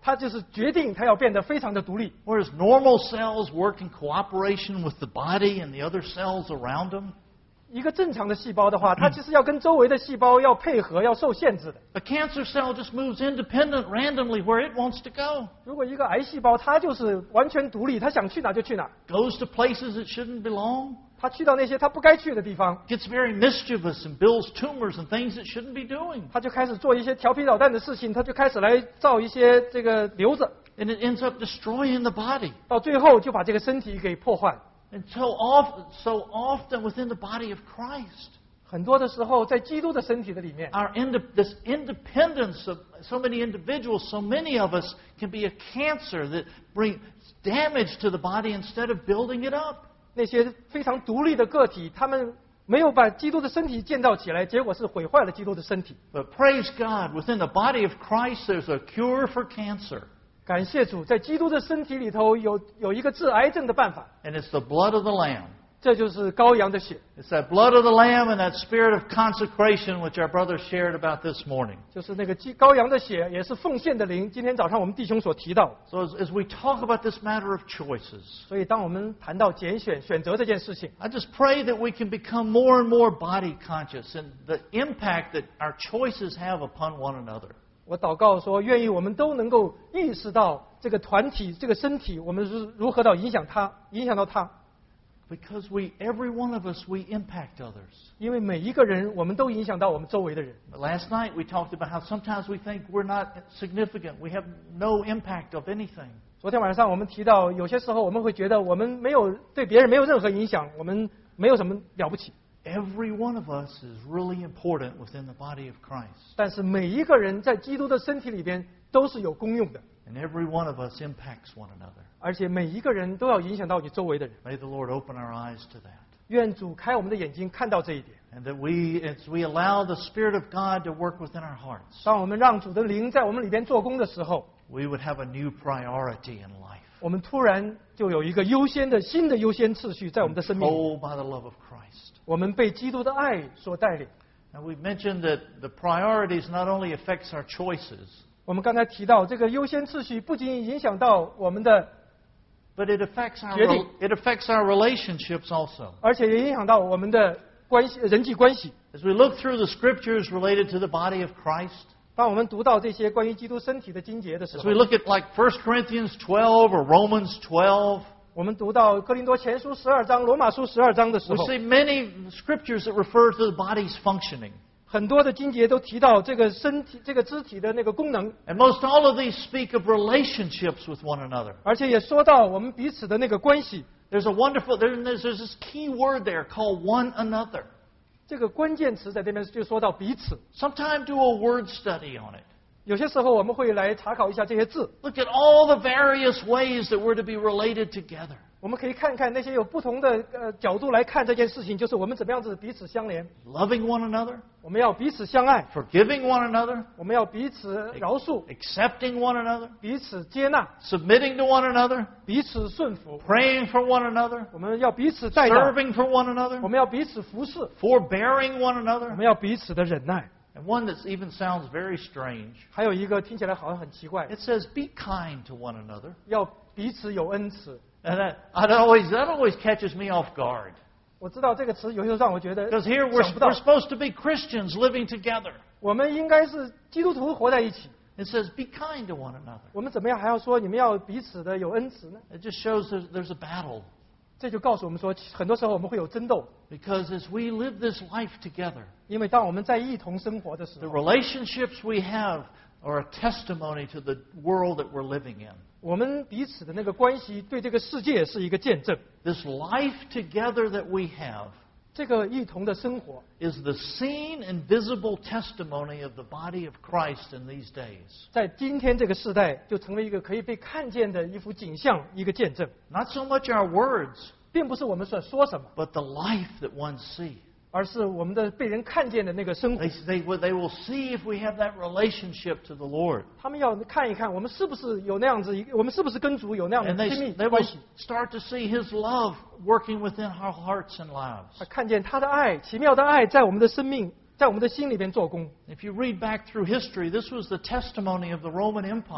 他就是决定他要变得非常的独立。 Whereas normal cells work in cooperation with the body and the other cells around them. 一个正常的细胞的话，它其实要跟周围的细胞要配合，要受限制的。 A cancer cell just moves independent randomly where it wants to go. 如果一个癌细胞，它就是完全独立，它想去哪就去哪， Goes to places it shouldn't belong. 它去到那些它不该去的地方， Gets very mischievous and builds tumors and things it shouldn't be doing. 它就开始做一些调皮捣蛋的事情，它就开始来造一些这个瘤子， And it ends up destroying the body. 到最后就把这个身体给破坏。 And so often, so often within the body of Christ, 很多的时候，在基督的身体的里面， our inde- this independence of so many individuals, so many of us can be a cancer that brings damage to the body instead of building it up. 那些非常独立的个体，他们没有把基督的身体建造起来，结果是毁坏了基督的身体。 But praise God, within the body of Christ, there's a cure for cancer. 感谢主，在基督的身体里头有有一个治癌症的办法， And it's the blood of the Lamb. 这就是羔羊的血， It's that blood of the Lamb and that spirit of consecration which our brother shared about this morning. 就是那个基羔羊的血，也是奉献的灵。今天早上我们弟兄所提到， So as, as we talk about this matter of choices, 所以当我们谈到拣选、选择这件事情， I just pray that we can become more and more body conscious and the impact that our choices have upon one another. 我祷告说，愿意我们都能够意识到这个团体、这个身体，我们是如何到影响它，影响到它。 Because we, every one of us, we impact others. 因为每一个人，我们都影响到我们周围的人。 Last night we talked about how sometimes we think we're not significant. We have no impact of anything. 昨天晚上我们提到，有些时候我们会觉得我们没有对别人没有任何影响，我们没有什么了不起。 Every one of us is really important within the body of Christ. 但是每一个人在基督的身体里边都是有功用的， And every one of us impacts one another. 而且每一个人都要影响到你周围的人。 May the Lord open our eyes to that. 愿主开我们的眼睛，看到这一点。 And that we, as we allow the Spirit of God to work within our hearts, 当我们让主的灵在我们里边做工的时候， we would have a new priority in life. 我们突然就有一个优先的新的优先次序在我们的生命里。 Controlled by the love of Christ. 我们被基督的爱所带领。 Now we've mentioned that the priorities not only affects our choices, 我们刚才提到，这个优先次序不仅影响到我们的， but it affects our 决定。 it affects our relationships also. 而且也影响到我们的关系、人际关系。 As we look through the scriptures related to the body of Christ, 当我们读到这些关于基督身体的经节的时 as 候 we，look at like First Corinthians twelve or Romans twelve, 我们读到哥林多前书十二章、罗马书十二章的时 we 候， see many scriptures that refer to the body's functioning. 很多的经节都提到这个身体、这个肢体的那个功能， And most all of these speak of relationships with one another. 而且也说到我们彼此的那个关系。 There's a wonderful, there's, there's this key word there called one another. 这个关键词在这边就说到彼此。 Sometime do a word study on it. 有些时候我们会来查考一下这些字， Look at all the various ways that we're to be related together. 我们可以看看那些有不同的呃角度来看这件事情，就是我们怎么样子彼此相连， Loving one another, 我们要彼此相爱， forgiving one another, 我们要彼此饶恕， accepting one another, 彼此接纳， submitting to one another, 彼此顺服， praying for one another, 我们要彼此代祷， serving for one 我 another, 们要彼此服侍， forbearing one 我 another, 们要彼此的忍耐。 and one that even sounds very strange. 还有一个听起来好像很奇怪， It says, be kind to one another. 要彼此有恩慈。 And that, I'd always, that always catches me off guard. 我知道这个词有些时候让我觉得 Because here we're, 想不到 we're，supposed to be Christians living together. 我们应该是基督徒活在一起， It says, be kind to one another. 我们怎么样还要说你们要彼此的有恩慈呢？ It just shows there's, there's a battle. 这就告诉我们说，很多时候我们会有争斗， Because as we live this life together, 因为当我们在一同生活的时 the 候， relationships we have are a testimony to the world that we're living in. 我们彼此的那个关系对这个世界是一个见证。 This life together that we have 这个一同的生活 is the seen and visible testimony of the body of Christ in these days. 在今天这个时代就成为一个可以被看见的一幅景象，一个见证， Not so much our words, 并不是我们所说什么， but the life that one sees. 而是我们的被人看见的那个生活 They, they, will- they will see if we have that relationship to the Lord. 他们要看一看我们是不是有那样子一个，我们是不是跟主有那样 And 的 they, 亲密 they 关 will 系。 start to see His love working within our hearts and lives. 他看见他的爱，奇妙的爱在我们的生命，在我们的心里边做工。 If you read back through history, this was the testimony of the Roman Empire.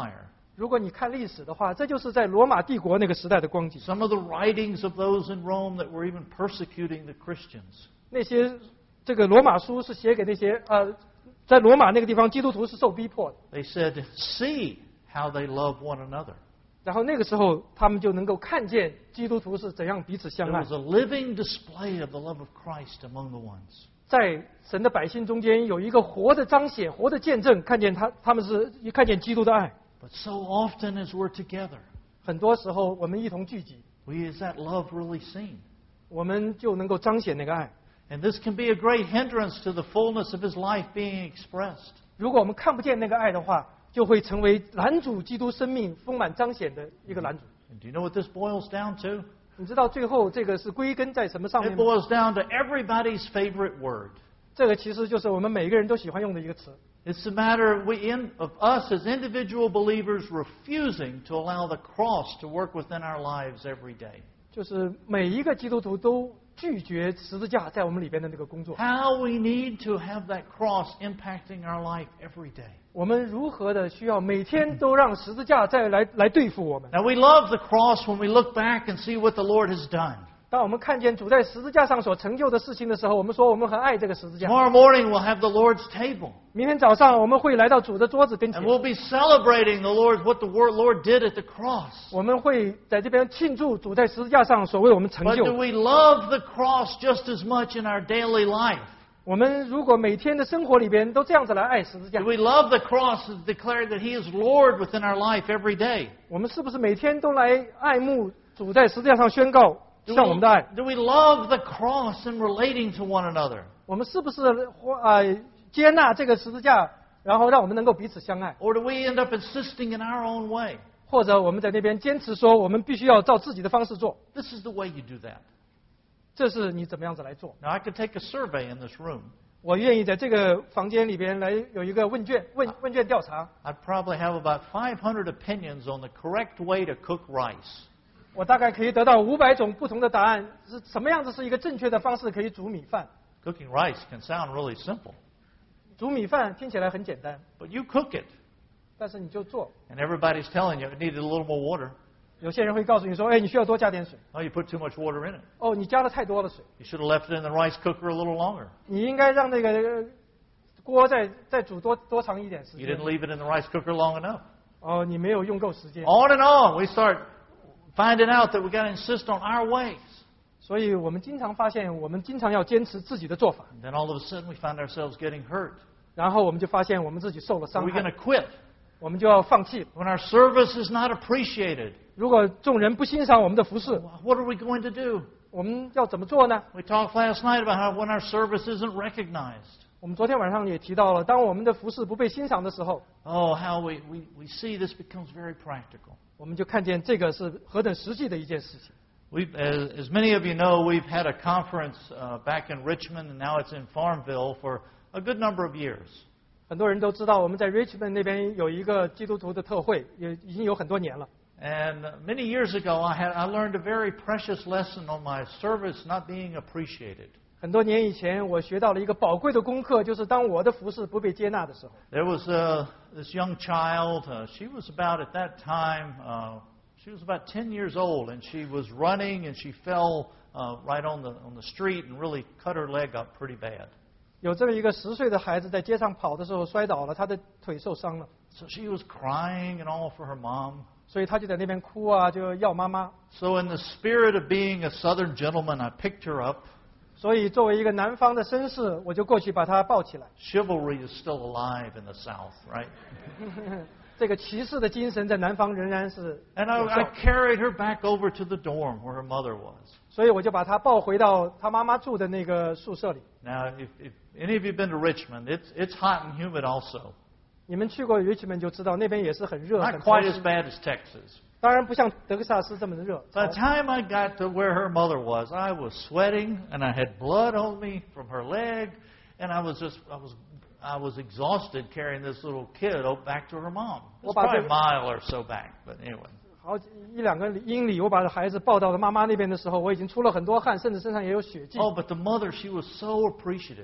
如果你看历史的话，这就是在罗马帝国那个时代的光景。 Some of the writings of those in Rome that were even persecuting the Christians. 那些这个罗马书是写给那些呃，在罗马那个地方基督徒是受逼迫的。 They said, see how they love one another. 然后那个时候，他们就能够看见基督徒是怎样彼此相 There 爱 was。a living display of the love of Christ among the ones. 在神的百姓中间有一个活的彰显、活的见证，看见他他们是看见基督的爱。 But so often as we're together, 很多时候我们一同聚集， we is that love really seen? 我们就能够彰显那个爱。 And this can be a great hindrance to the fullness of his life being expressed. 如果我们看不见那个爱的话，就会成为拦阻基督生命丰满彰显的一个拦阻。 And do you know what this boils down to? 你知道最后这个是归根在什么上 It 面吗？ boils down to everybody's favorite word. 这个其实就是我们每个人都喜欢用的一个词， It's a matter we in, of us as individual believers refusing to allow the cross to work within our lives every day. 就是每一个基督徒都拒绝十字架在我们里边的那个工作。 How we need to have that cross impacting our life every day. 我们如何的需要每天都让十字架再来来对付我们？ Now we love the cross when we look back and see what the Lord has done. 当我们看见主在十字架上所成就的事情的时候，我们说我们很爱这个十字架。 Tomorrow morning we'll have the Lord's table. 明天早上我们会来到主的桌子跟 And 前， we'll be celebrating the Lord, what the Lord did at the cross. 我们会在这边庆祝主在十字架上所为我们成 But do 就。 we love the cross just as much in our daily life? 我们如果每天的生活里边都这样子来爱十字架 Do，we love the cross and declare that He is Lord within our life every day? 我们是不是每天都来爱慕主在十字架上宣告 Do 向我们的爱？ we, do we love the cross in relating to one another? 我们是不是呃接纳这个十字架，然后让我们能够彼此相爱？ Or do we end up insisting in our own way? 或者我们在那边坚持说我们必须要照自己的方式做？ This is the way you do that. 这是你怎么样子来做？ Now, I could take a survey in this room. 我愿意在这个房间里边来有一个问卷问问卷调查。 I'd probably have about five hundred opinions on the correct way to cook rice. 我大概可以得到五百种不同的答案，是什么样子是一个正确的方式可以煮米饭？ Cooking rice can sound really simple, 煮米饭听起来很简单， but you cook it, 但是你就做。 and everybody's telling you it needed a little more water. 有些人会告诉你说：“哎，你需要多加点水。 Oh, you put too much water in it. 哦，你加了太多了水， You should have left it in the rice cooker a little longer. 你应该让那个呃锅再再煮多多长一点时 You 间 didn't。leave it in the rice cooker long enough. 哦，你没有用够时间。 On and on, we start finding out that we got to insist on our ways. 所以我们经常发现，我们经常要坚持自己的做法， And then all of a sudden, we find ourselves getting hurt. 然后我们就发现我们自己受了 Are 伤 we going 害 to，quit 我们就要放弃。 when our service is not appreciated? 如果众人不欣赏我们的服饰， What are we going to do? 我们要怎么做呢？ We talked last night about how when our service isn't recognized. 我们昨天晚上也提到了，当我们的服饰不被欣赏的时候， Oh, how we, we, we see this becomes very practical. 我们就看见这个是何等实际的一件事情。 We've, as, as many of you know, we've had a conference uh, back in Richmond, and now it's in Farmville for a good number of years. 很多人都知道，我们在 Richmond 那边有一个基督徒的特会，也已经有很多年了。 And many years ago, I, had, I learned a very precious lesson on my service not being appreciated. 很多年以前，我学到了一个宝贵的功课，就是当我的服饰不被接纳的时候， There was uh, this young child. Uh, she was about, at that time, uh, she was about ten years old, and she was running, and she fell uh, right on the, on the street and really cut her leg up pretty bad. 有这么一个十岁的孩子在街上跑的时候摔倒了，他的腿受伤了， So she was crying and all for her mom. 所以他就在那边哭啊，就要妈妈。 So in the spirit of being a Southern gentleman, I picked her up. 所以作为一个南方的绅士，我就过去把他抱起来。 Chivalry is still alive in the South, right? 这个骑士的精神在南方仍然是 And I, 有 I 效， carried her back over to the dorm where her mother was. 所以我就把他抱回到他妈妈住的那个宿舍里。 Now, if, if any of you have been to Richmond, it's, it's hot and humid also. 你们去过 Richmond 就知道，那边也是很热，很 Not 潮 quite as 湿。 bad as Texas. 当然不像德克萨斯这么热。 By the time I got to where her mother was, I was sweating and I had blood on me from her leg, and I was just I was I was exhausted carrying this little kid back to her mom. It's probably a mile or so back, but anyway. 好几一两个英里，我把孩子抱到了妈妈那边的时候，我已经出了很多汗，甚至身上也有血迹。 Oh, but the mother, she was so appreciative.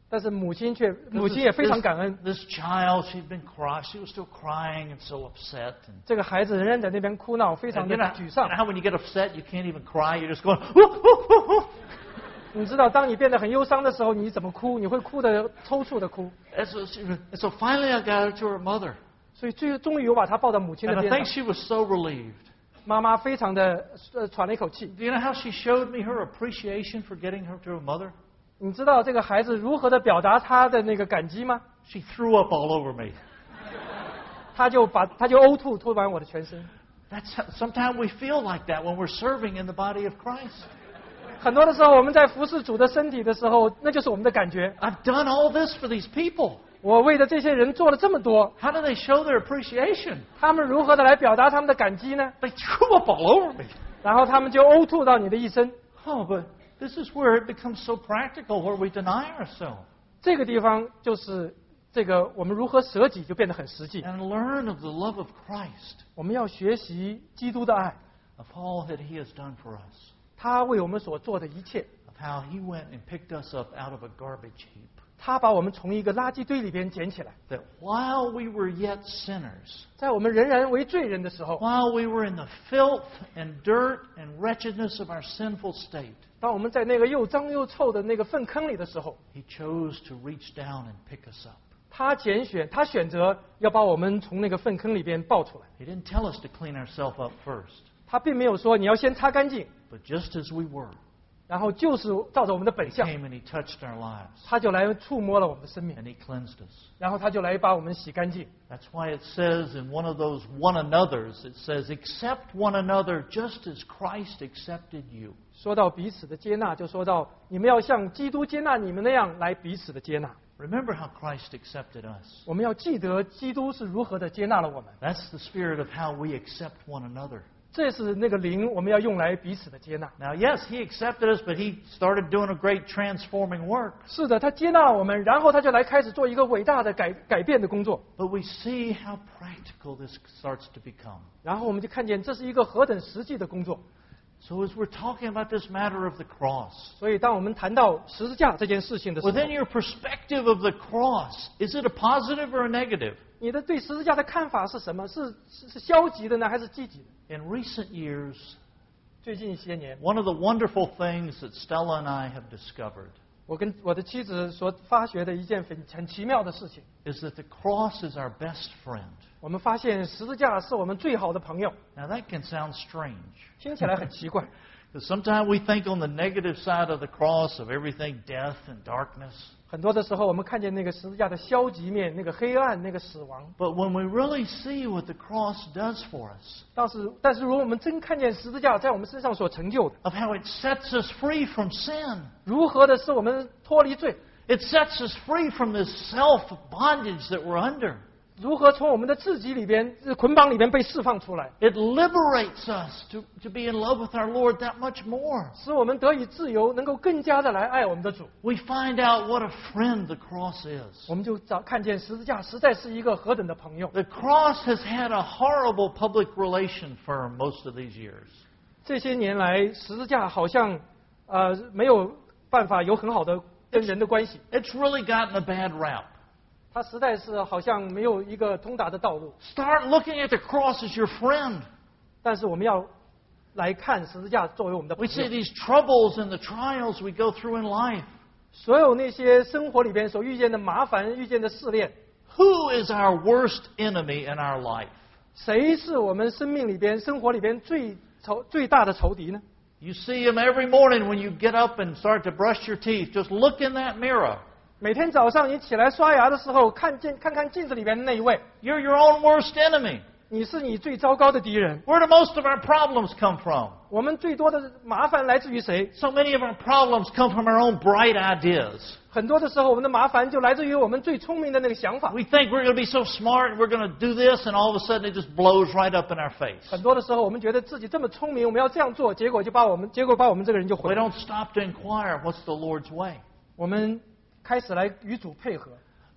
但是母亲却母亲也非常感恩。 This, this child, she'd been crying. She was still crying and so upset. And, 这个孩子仍然在那边哭闹，非常 and 的 you know, 沮丧 you know。how when you get upset, you can't even cry. You're just going, whoo, whoo, whoo, whoo. 你知道，当你变得很忧伤的时候，你怎么哭？你会哭得抽搐的哭。 And so, she, and so finally, I got her to her mother. 所以最终于我把她抱到母亲的 And I 边 think 上， she was so relieved. 妈妈非常的呃喘了一口气。 Do you know how she showed me her appreciation for getting her to her mother? 你知道这个孩子如何的表达他的那个感激吗？ She threw up all over me. 他就把他就呕吐，吐完我的全身。 That's how, sometimes we feel like that when we're serving in the body of Christ. 很多的时候，我们在服侍主的身体的时候，那就是我们的感觉。 I've done all this for these people. 我为了这些人做了这么多， How do they show their appreciation? 他们如何的来表达他们的感激呢？ They threw up all over me. 然后他们就呕吐到你的一身。 Oh, but this is where it becomes so practical, where we deny ourselves 这个地方就是这个我们如何舍己就变得很实际。 and learn of the love of Christ, 我们要学习基督的爱， of all that He has done for us, 他为我们所做的一切。 of how He went and picked us up out of a garbage heap. 他把我们从一个垃圾堆里边捡起来， That while we were yet sinners, 在我们仍然为罪人的时候， while we were in the filth and dirt and wretchedness of our sinful state, 当我们在那个又脏又臭的那个粪坑里的时候， He chose to reach down and pick us up. 他拣选，他选择要把我们从那个粪坑里边抱出来。 He didn't tell us to clean ourselves up first, 他并没有说你要先擦干净， but just as we were, 然后就是照着我们的本 He 相， came and He touched our lives, 他就来触摸了我们的生命， and He cleansed us. 然后他就来把我们洗干净。 That's why it says in one of those one another's, it says, accept one another just as Christ accepted you. 说到彼此的接纳，就说到你们要像基督接纳你们那样来彼此的接纳。 Remember how Christ accepted us. 我们要记得基督是如何的接纳了我们， That's the spirit of how we accept one another. 这是那个灵，我们要用来彼此的接纳。 Now, yes, He accepted us, but He started doing a great transforming work. 是的，他接纳了我们，然后他就来开始做一个伟大的改改变的工作。 But we see how practical this starts to become. 然后我们就看见这是一个何等实际的工作。 So as we're talking about this matter of the cross, 所以，当我们谈到十字架这件事情的时候， within your perspective of the cross, is it a positive or a negative? 你的对十字架的看法是什么？是是是消极的呢，还是积极的？ In recent years, 最近一些年， one of the wonderful things that Stella and I have discovered 我跟我的妻子所发觉的一件很很奇妙的事情， is that the cross is our best friend. 我们发现十字架是我们最好的朋友。 Now that can sound strange. 听起来很奇怪， Because sometimes we think on the negative side of the cross of everything death and darkness. 很多的时候我们看见那个十字架的消极面，那个黑暗，那个死亡。 But when we really see what the cross does for us, 但是，但是如果我们真看见十字架在我们身上所成就的， of how it sets us free from sin, 如何的使我们脱离罪， it sets us free from this self bondage that we're under. 如何从我们的自己里边、呃捆绑里边被释放出来， It liberates us to, to be in love with our Lord that much more. 使我们得以自由，能够更加的来爱我们的主。 We find out what a friend the cross is. 我们就找看见十字架实在是一个何等的朋友。 The cross has had a horrible public relation firm most of these years. 这些年来，十字架好像呃没有办法有很好的跟人的关系， It's really gotten a bad rap. 它实在是好像没有一个通达的道路。 Start looking at the cross as your friend. 但是我们要来看十字架作为我们的朋 We see 友。 these troubles and the trials we go through in life. 所有那些生活里边所遇见的麻烦、遇见的试炼， Who is our worst enemy in our life? 谁是我们生命里边、生活里边最仇最大的仇敌呢？ You see him every morning when you get up and start to brush your teeth. Just look in that mirror. 每天早上你起来刷牙的时候，看见看看镜子里边的那一位， You're your own worst enemy. 你是你最糟糕的敌人。 Where do most of our problems come from? 我们最多的麻烦来自于谁？ So many of our problems come from our own bright ideas. 很多的时候，我们的麻烦就来自于我们最聪明的那个想法。 We think we're going to be so smart and we're going to do this, and all of a sudden it just blows right up in our face. 很多的时候，我们觉得自己这么聪明，我们要这样做，结果就把我们，结果把我们这个人就 We 毁了。 don't stop to inquire what's the Lord's way. 我们开始来与主配合，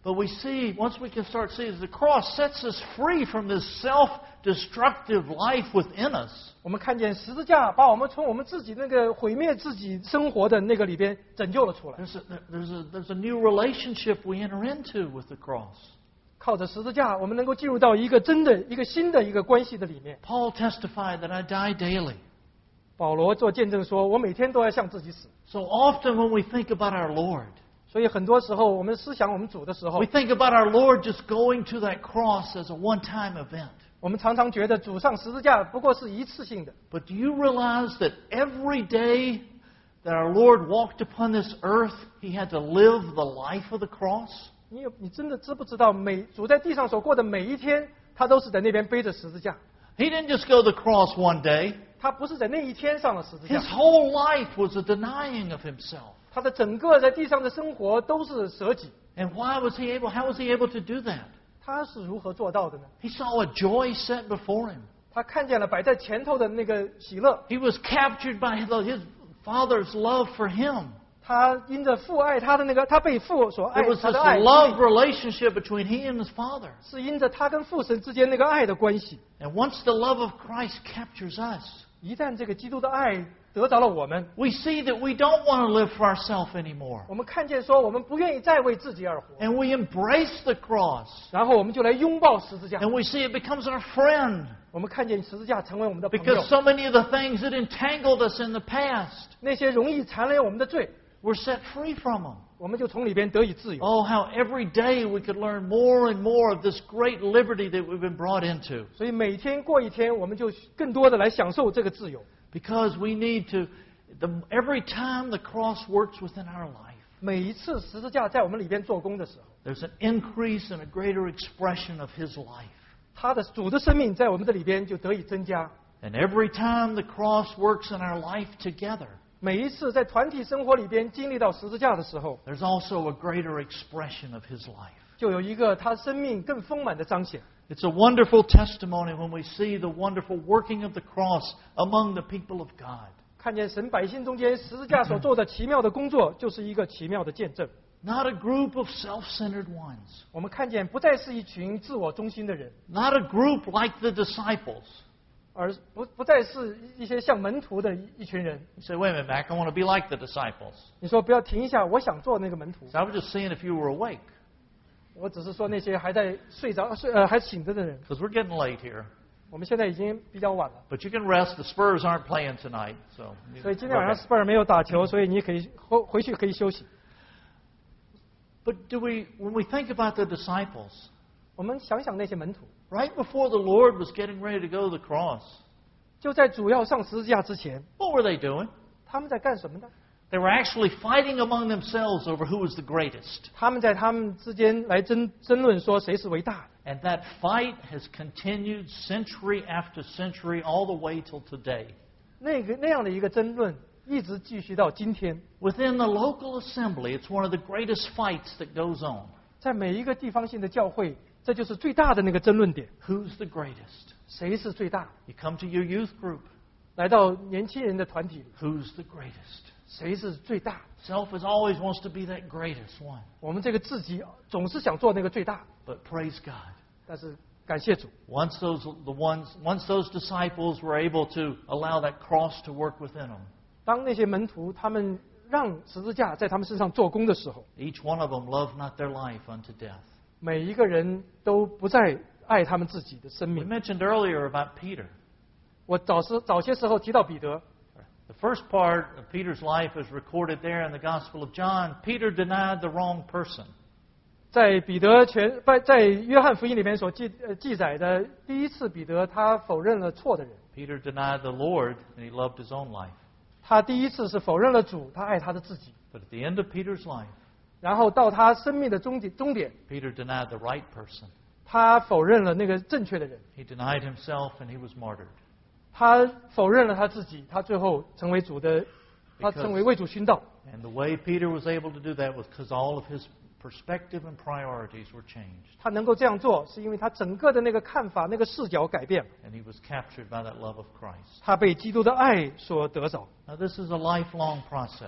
But we see, once we can start seeing, the cross sets us free from this self-destructive life within us. 我们看见十字架把我们从我们自己那个毁灭自己生活的那个里边拯救了出来。 There's a, there's a, there's a new relationship we enter into with the cross. 靠着十字架，我们能够进入到一个真的一个新的一个关系的里面。 Paul testified that I die daily. 保罗做见证说：“我每天都要向自己死。” So often when we think about our Lord, 所以很多时候，我们思想我们主的时候 we，think about our Lord just going to that cross as a one-time event. 我们常常觉得主上十字架不过是一次性的。 But do you realize that every day that our Lord walked upon this earth, He had to live the life of the cross? 你有你真的知不知道，每主在地上所过的每一天，他都是在那边背着十字架。 He didn't just go to the cross one day. 他不是在那一天上了十字架 His，whole life was a denying of Himself. 他的整个在地上的生活都是舍己。 And why was He able, how was He able to do that? 他是如何做到的呢？ He saw a joy set before Him. 他看见了摆在前头的那个喜乐， He was captured by His Father's love for Him. 他因着父爱他的那个，他被父所爱 There was 他 this 的爱， love relationship between He and His Father. 是因着他跟父神之间那个爱的关系。 And once the love of Christ captures us, 一旦这个基督的爱得着了我们， we see that we don't want to live for ourselves anymore. 我们看见说我们不愿意再为自己而活， And we embrace the cross. 然后我们就来拥抱十字架。 And we see it becomes our friend. 我们看见十字架成为我们的朋友 Because，so many of the things that entangled us in the past, 那些容易缠累我们的罪， we're set free from them. 我们就从里边得以自由。 Oh, how every day we could learn more and more of this great liberty that we've been brought into. 所以每天过一天，我们就更多的来享受这个自由。 Because we need to, the, every time the cross works within our life, 每一次十字架在我们里边做工的时候， there's an increase and a greater expression of His life. 他的主的生命在我们的里边就得以增加。 And every time the cross works in our life together, 每一次在团体生活里边经历到十字架的时候， there's also a greater expression of His life. 就有一个他生命更丰满的彰显。 It's a wonderful testimony when we see the wonderful working of the cross among the people of God. 看见神百姓中间十字架所做的奇妙的工作，就是一个奇妙的见证。 Not a group of self-centered ones. 我们看见不再是一群自我中心的人， Not a group like the disciples. 而不不再是一些像门徒的一一群人。 You say, wait a minute, Mac, I want to be like the disciples. 你说不要停一下，我想做那个门徒。 So I was just seeing if you were awake. 我只是说那些还在睡着、睡呃还醒着的人。 Because we're getting late here. 我们现在已经比较晚了， But you can rest. The Spurs aren't playing tonight. So, 所以今天晚上 Okay. 斯波尔没有打球，所以你可以回回去可以休息。 But do we, when we think about the disciples, 我们想想那些门徒， right before the Lord was getting ready to go to the cross, 就在主要上十字架之前， what were they doing? 他们在干什么呢？ They were actually fighting among themselves over who was the greatest. 他们在他们之间来争争论说谁是伟大的。 And that fight has continued century after century all the way till today. 那个那样的一个争论一直继续到今天， Within the local assembly, it's one of the greatest fights that goes on. 在每一个地方性的教会，这就是最大的那个争论点， Who's the greatest? 谁是最大的？ You come to your youth group. 来到年轻人的团体里， Who's the greatest? 谁是最大的？ Self is always wants to be that greatest one. 我们这个自己总是想做那个最大， But praise God. 但是感谢主， Once those the ones once those disciples were able to allow that cross to work within them, 当那些门徒他们让十字架在他们身上做工的时候， each one of them loved not their life unto death. 每一个人都不再爱他们自己的生 We 命。 mentioned earlier about Peter. 我早时早些时候提到彼得， The first part of Peter's life is recorded there in the Gospel of John. Peter denied the wrong person. 在彼得全在在约翰福音里面所记呃记载的第一次，彼得他否认了错的人， Peter denied the Lord and he loved his own life. 他第一次是否认了主，他爱他的自己， But at the end of Peter's life, 然后到他生命的终点终点， Peter denied the right person. 他否认了那个正确的人， He denied himself and he was martyred. 他否认了他自己，他最后成为主的，他 Because- 成为为主殉道。 And the way Peter was able to do that was because all of his perspective and priorities were changed. 他能够这样做，是因为他整个的那个看法、那个视角改变了， And he was captured by that love of Christ. 他被基督的爱所得着。 Now, this is a lifelong process.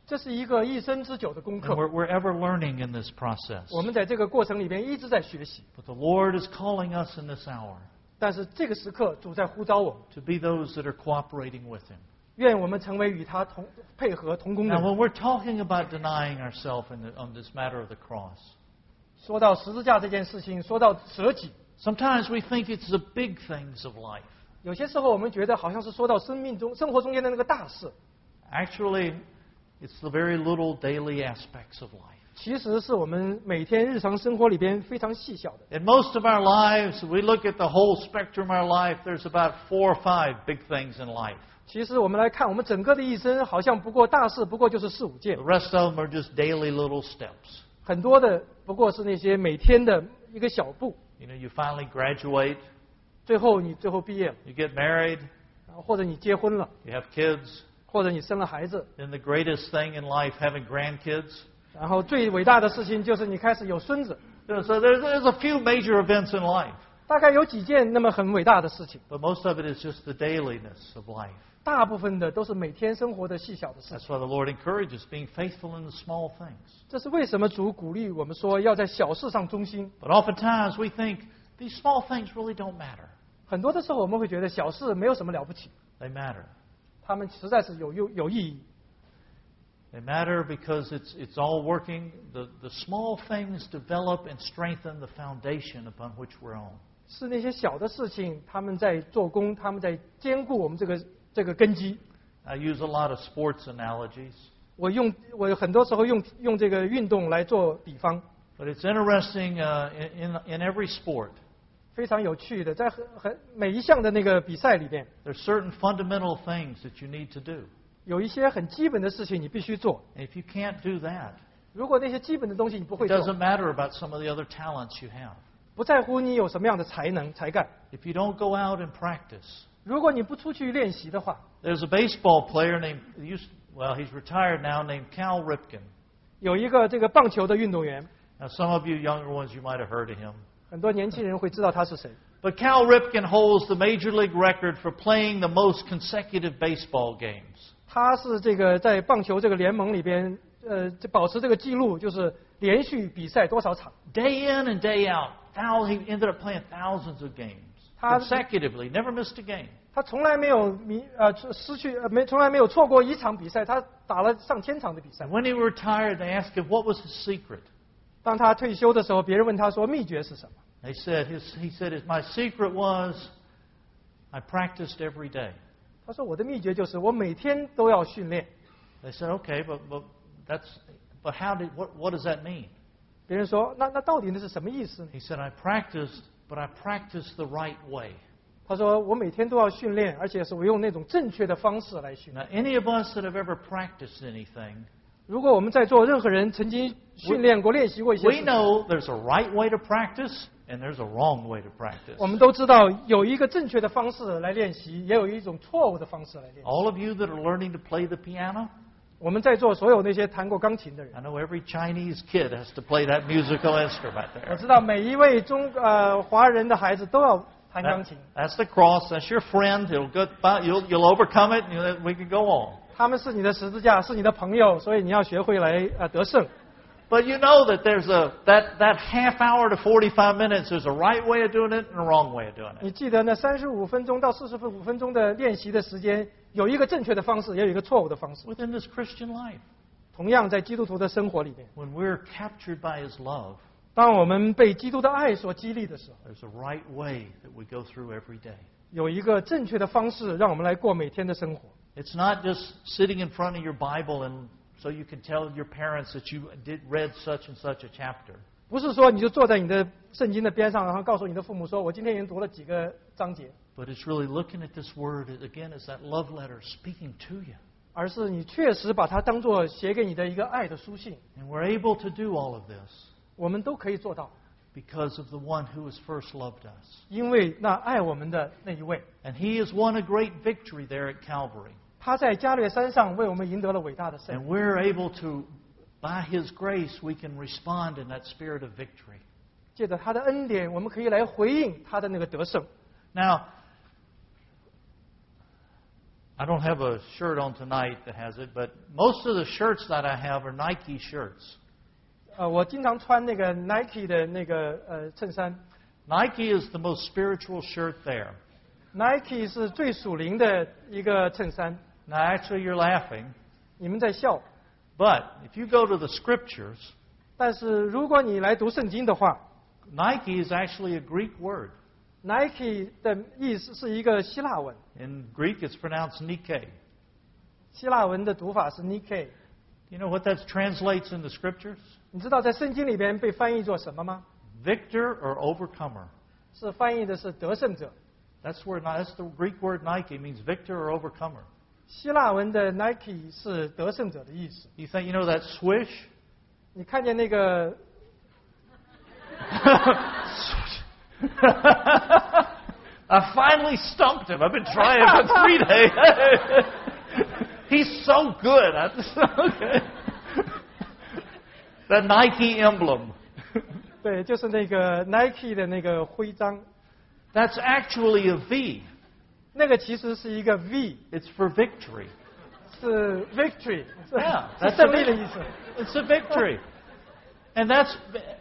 这是一个一生之久的功 And 课。 we're, we're ever learning in this process. 我们在这个过程里边一直在学习， But the Lord is calling us in this hour 但是这个时刻主在呼召我们， to be those that are cooperating with Him. 愿我们成为与他同配合同工的 Now, 人。 when we're talking about denying ourselves in the, on this matter of the cross, 说到十字架这件事情，说到舍己， sometimes we think it's the big things of life. 有些时候我们觉得好像是说到生命中、生活中间的那个大事， Actually, it's the very little daily aspects of life. 其实是我们每天日常生活里边非常细小的。 In most of our lives, we look at the whole spectrum of our life, there's about four or five big things in life. 其实我们来看，我们整个的一生好像不过大事，不过就是四五件 The，rest of them are just daily little steps. 很多的不过是那些每天的一个小步。 You know, you finally graduate, 最后你最后毕业了， you get married, 然后或者你结婚了， you have kids, 或者你生了孩子， then the greatest thing in life, having grandkids. 然后最伟大的事情就是你开始有孙子。 You know, so there's, there's a few major events in life, 大概有几件那么很伟大的事情， but most of it is just the dailiness of life. 大部分的都是每天生活的细小的事 That's 情。 why the Lord encourages being faithful in the small things. 这是为什么主鼓励我们说要在小事上忠心。 But oftentimes we think these small things really don't matter. 很多的时候我们会觉得小事没有什么了不起， They matter. 他们实在是有有有意义。 They matter because it's, it's all working. The, the small things develop and strengthen the foundation upon which we're on. 是那些小的事情，他们在做工，他们在兼顾我们这个这个根基。 I use a lot of sports analogies, 我用我很多时候用用这个运动来做比方， but it's interesting uh, in, in, in every sport. 非常有趣的，在很很每一项的那个比赛里边， There's certain fundamental things that you need to do. 有一些很基本的事情你必须做。 And if you can't do that, 如果那些基本的东西你不会 it 做， doesn't matter about some of the other talents you have. 不在乎你有什么样的才能才干。 If you don't go out and practice, 如果你不出去练习的话， there's a baseball player named, used, well, he's retired now, named Cal Ripken. 有一个这个棒球的运动员， Now, some of you younger ones, you might have heard of him. 很多年轻人会知道他是谁。 But Cal Ripken holds the major league record for playing the most consecutive baseball games. 他是这个在棒球这个联盟里边，呃，这保持这个记录，就是连续比赛多少场。 Day in and day out, thou- he ended up playing thousands of games 他- consecutively, never missed a game. 他从来没有迷呃失去呃没从来没有错过一场比赛，他打了上千场的比赛 And。when he retired, they asked him what was his secret. 当他退休的时候，别人问他说秘诀是什么？ They said his, he said his, my secret was I practiced every day. 他说我的秘诀就是我每天都要训练。 They said, okay, but, but that's but how did what, what does that mean? 别人说那那到底那是什么意思呢？ He said, I practiced, but I practiced the right way. 他说我每天都要训练，而且是我用那种正确的方式来训练。 Now, any of us that have ever practiced anything, 如果我们在座任何人曾经训练过、练习过一些 we 事情， know there's a right way to practice and there's a wrong way to practice. 我们都知道有一个正确的方式来练习，也有一种错误的方式来练习。 All of you that are learning to play the piano, 我们在座所有那些弹过钢琴的人， I know every Chinese kid has to play that musical instrument 我 there. 知道每一位中呃华人的孩子都要弹钢 That- 琴， that's the cross. That's your friend. He'll go, you'll, you'll overcome it, and you'll- we can go on. 他们是你的十字架，是你的朋友，所以你要学会来呃得胜。 But you know that there's a that, that half hour to forty-five minutes, there's a right way of doing it and a wrong way of doing it. 你记得那三十五分钟到四十五分钟的练习的时间，有一个正确的方式，也有一个错误的方式。 Within this Christian life, 同样在基督徒的生活里面， when we're captured by His love, 当我们被基督的爱所激励的时候， there's a right way that we go through every day. 有一个正确的方式，让我们来过每天的生活。 It's not just sitting in front of your Bible and so you can tell your parents that you did read such and such a chapter. 不是说你就坐在你的圣经的边上，然后告诉你的父母说：“我今天已经读了几个章节。” But it's really looking at this word again as that love letter speaking to you. 而是你确实把它当作写给你的一个爱的书信。 And we're able to do all of this 我们都可以做到， because of the one who has first loved us. 因为那爱我们的那一位， And He has won a great victory there at Calvary. 他在加略山上为我们赢得了伟大的胜 And 利。 we're able to, by His grace, we can respond in that spirit of victory. 借着他的恩典，我们可以来回应他的那个得胜。 Now, I don't have a shirt on tonight that has it, but most of the shirts that I have are Nike shirts. 呃，我经常穿那个 Nike 的那个呃衬衫。 Nike is the most spiritual shirt there. Nike 是最属灵的一个衬衫。 Now, actually, you're laughing. 你们在笑。 But if you go to the scriptures, 但是如果你来读圣经的话 Nike is actually a Greek word. Nike 的意思是一个希腊文。 In Greek, it's pronounced Nike. 希腊文的读法是 Nike。 You know what that translates in the scriptures? 你知道在圣经里边被翻译作什么吗？ Victor or overcomer. 是翻译的是得胜者。 That's where that's the Greek word Nike means victor or overcomer. 希腊文的 Nike 是得胜者的意思。 You think you know that swish? 你看见那个 I finally stumped him. I've been trying for three days. He's so good. I just, okay. The Nike emblem. 对，就是那个 Nike 的那个徽章。 That's actually a V. 那个其实是一个 V。 It's for victory. 是 victory. Yeah, 是 that's 胜利的意思。 It's a victory. And that's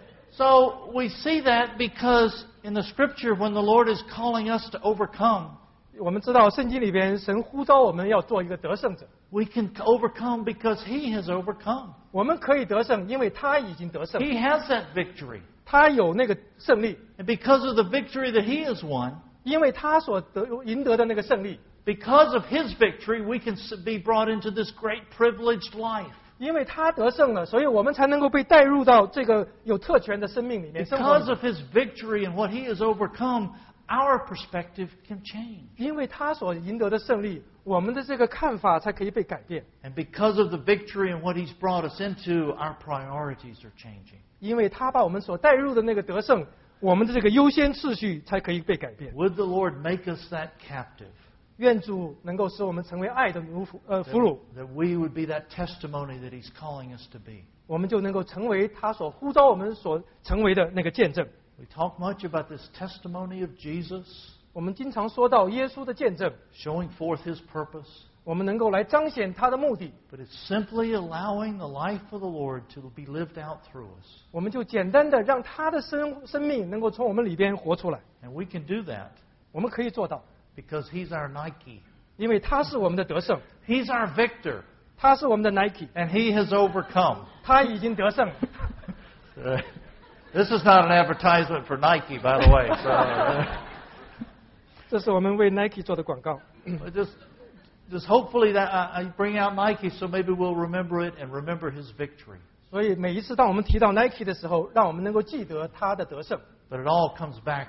so we see that because in the scripture when the Lord is calling us to overcome, 我们知道圣经里边神呼召我们要做一个得胜者。 we can overcome because He has overcome. 我们可以得胜，因为他已经得胜， He has that victory. 他有那个胜利， And because of the victory that He has won, 因为他所得赢得的那个胜利， because of His victory, we can be brought into this great privileged life. 因为他得胜了，所以我们才能够被带入到这个有特权的生命里面。生活里 Because 面 of His victory and what He has overcome, our perspective can change. 因为他所赢得的胜利，我们的这个看法才可以被改变。 And because of the victory and what He's brought us into, our priorities are changing. 因为他把我们所带入的那个得胜，我们的这个优先次序才可以被改变。 Would the Lord make us that captive? 愿主能够使我们成为爱的奴仆呃 That, 俘虏， that we would be that testimony that He's calling us to be. 我们就能够成为他所呼召我们所成为的那个见证。 We talk much about this testimony of Jesus, 我们经常说到耶稣的见证， showing forth His purpose. 我们能够来彰显他的目的， But it's simply allowing the life of the Lord to be lived out through us. 我们就简单的让他的生生命能够从我们里边活出来。 And we can do that 我们可以做到， because He's our Nike. 因为他是我们的得胜， He's our victor. 他是我们的 Nike， And He has overcome. 他已经得胜。 Uh, This is not an advertisement for Nike, by the way. So, uh, 这是我们为 Nike 做的广告。 but just, just hopefully that I, I bring out Nike, so maybe we'll remember it and remember His victory. 所以每一次当我们提到 Nike 的时候，让我们能够记得他的得胜。 But it all comes back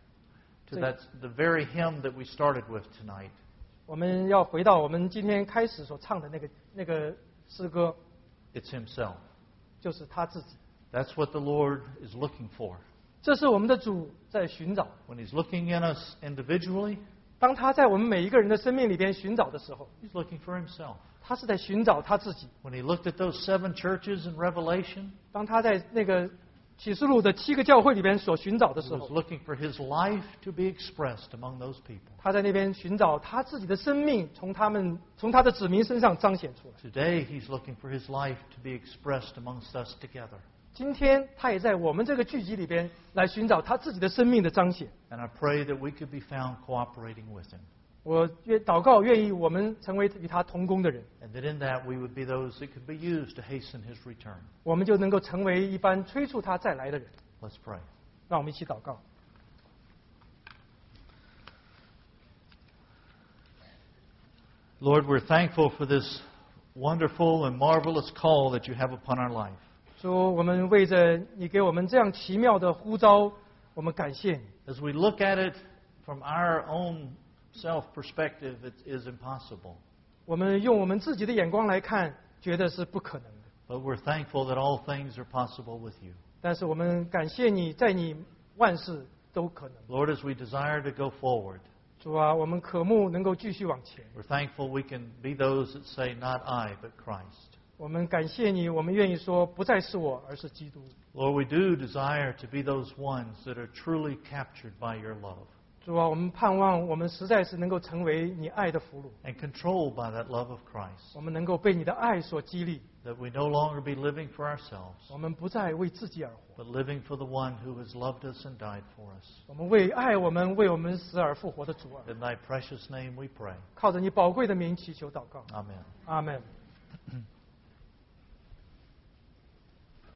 to See. that the very hymn that we started with tonight. 我们要回到我们今天开始所唱的那个那个诗歌， It's Himself. 就是他自己。 That's what the Lord is looking for. 这是我们的主在寻找。 When He's looking in us individually, 当他在我们每一个人的生命里边寻找的时候， He's looking for Himself. 他是在寻找他自己。 When He looked at those seven churches in Revelation, 当他在那个启示录的七个教会里边所寻找的 He 时 was 候， looking for His life to be expressed among those people. 他在那边寻找他自己的生命从他们从他的子民身上彰显出来。 Today, He's looking for His life to be expressed amongst us together. 今天他也在我们这个聚集里边来寻找他自己的生命的彰显。 And I pray that we could be found cooperating with Him. 我愿祷告，愿意我们成为与他同工的人， And that in that we would be those that could be used to hasten His return. 我们就能够成为一般催促他再来的人。 Let's pray. 让我们一起祷告。 Lord, we're thankful for this wonderful and marvelous call that you have upon our life. 主，我们为着你给我们这样奇妙的呼召，我们感谢你。 As we look at it from our own self perspective, it is impossible. 我们用我们自己的眼光来看，觉得是不可能的。 But we're thankful that all things are possible with you. 但是我们感谢你，在你万事都可能。 Lord, as we desire to go forward, 主啊，我们渴慕能够继续往前。 we're thankful we can be those that say, not I, but Christ. 我们感谢你，我们愿意说，不再是我，而是基督。 Lord, we do desire to be those ones that are truly captured by your love. 主啊，我们盼望我们实在是能够成为你爱的俘虏， and controlled by that love of Christ. 我们能够被你的爱所激励， That we no longer be living for ourselves, 我们不再为自己而活， but living for the one who has loved us and died for us. 我们为爱我们为我们死而复活的主而， In thy precious name we pray. 靠着你宝贵的名祈求祷告， Amen. 阿门。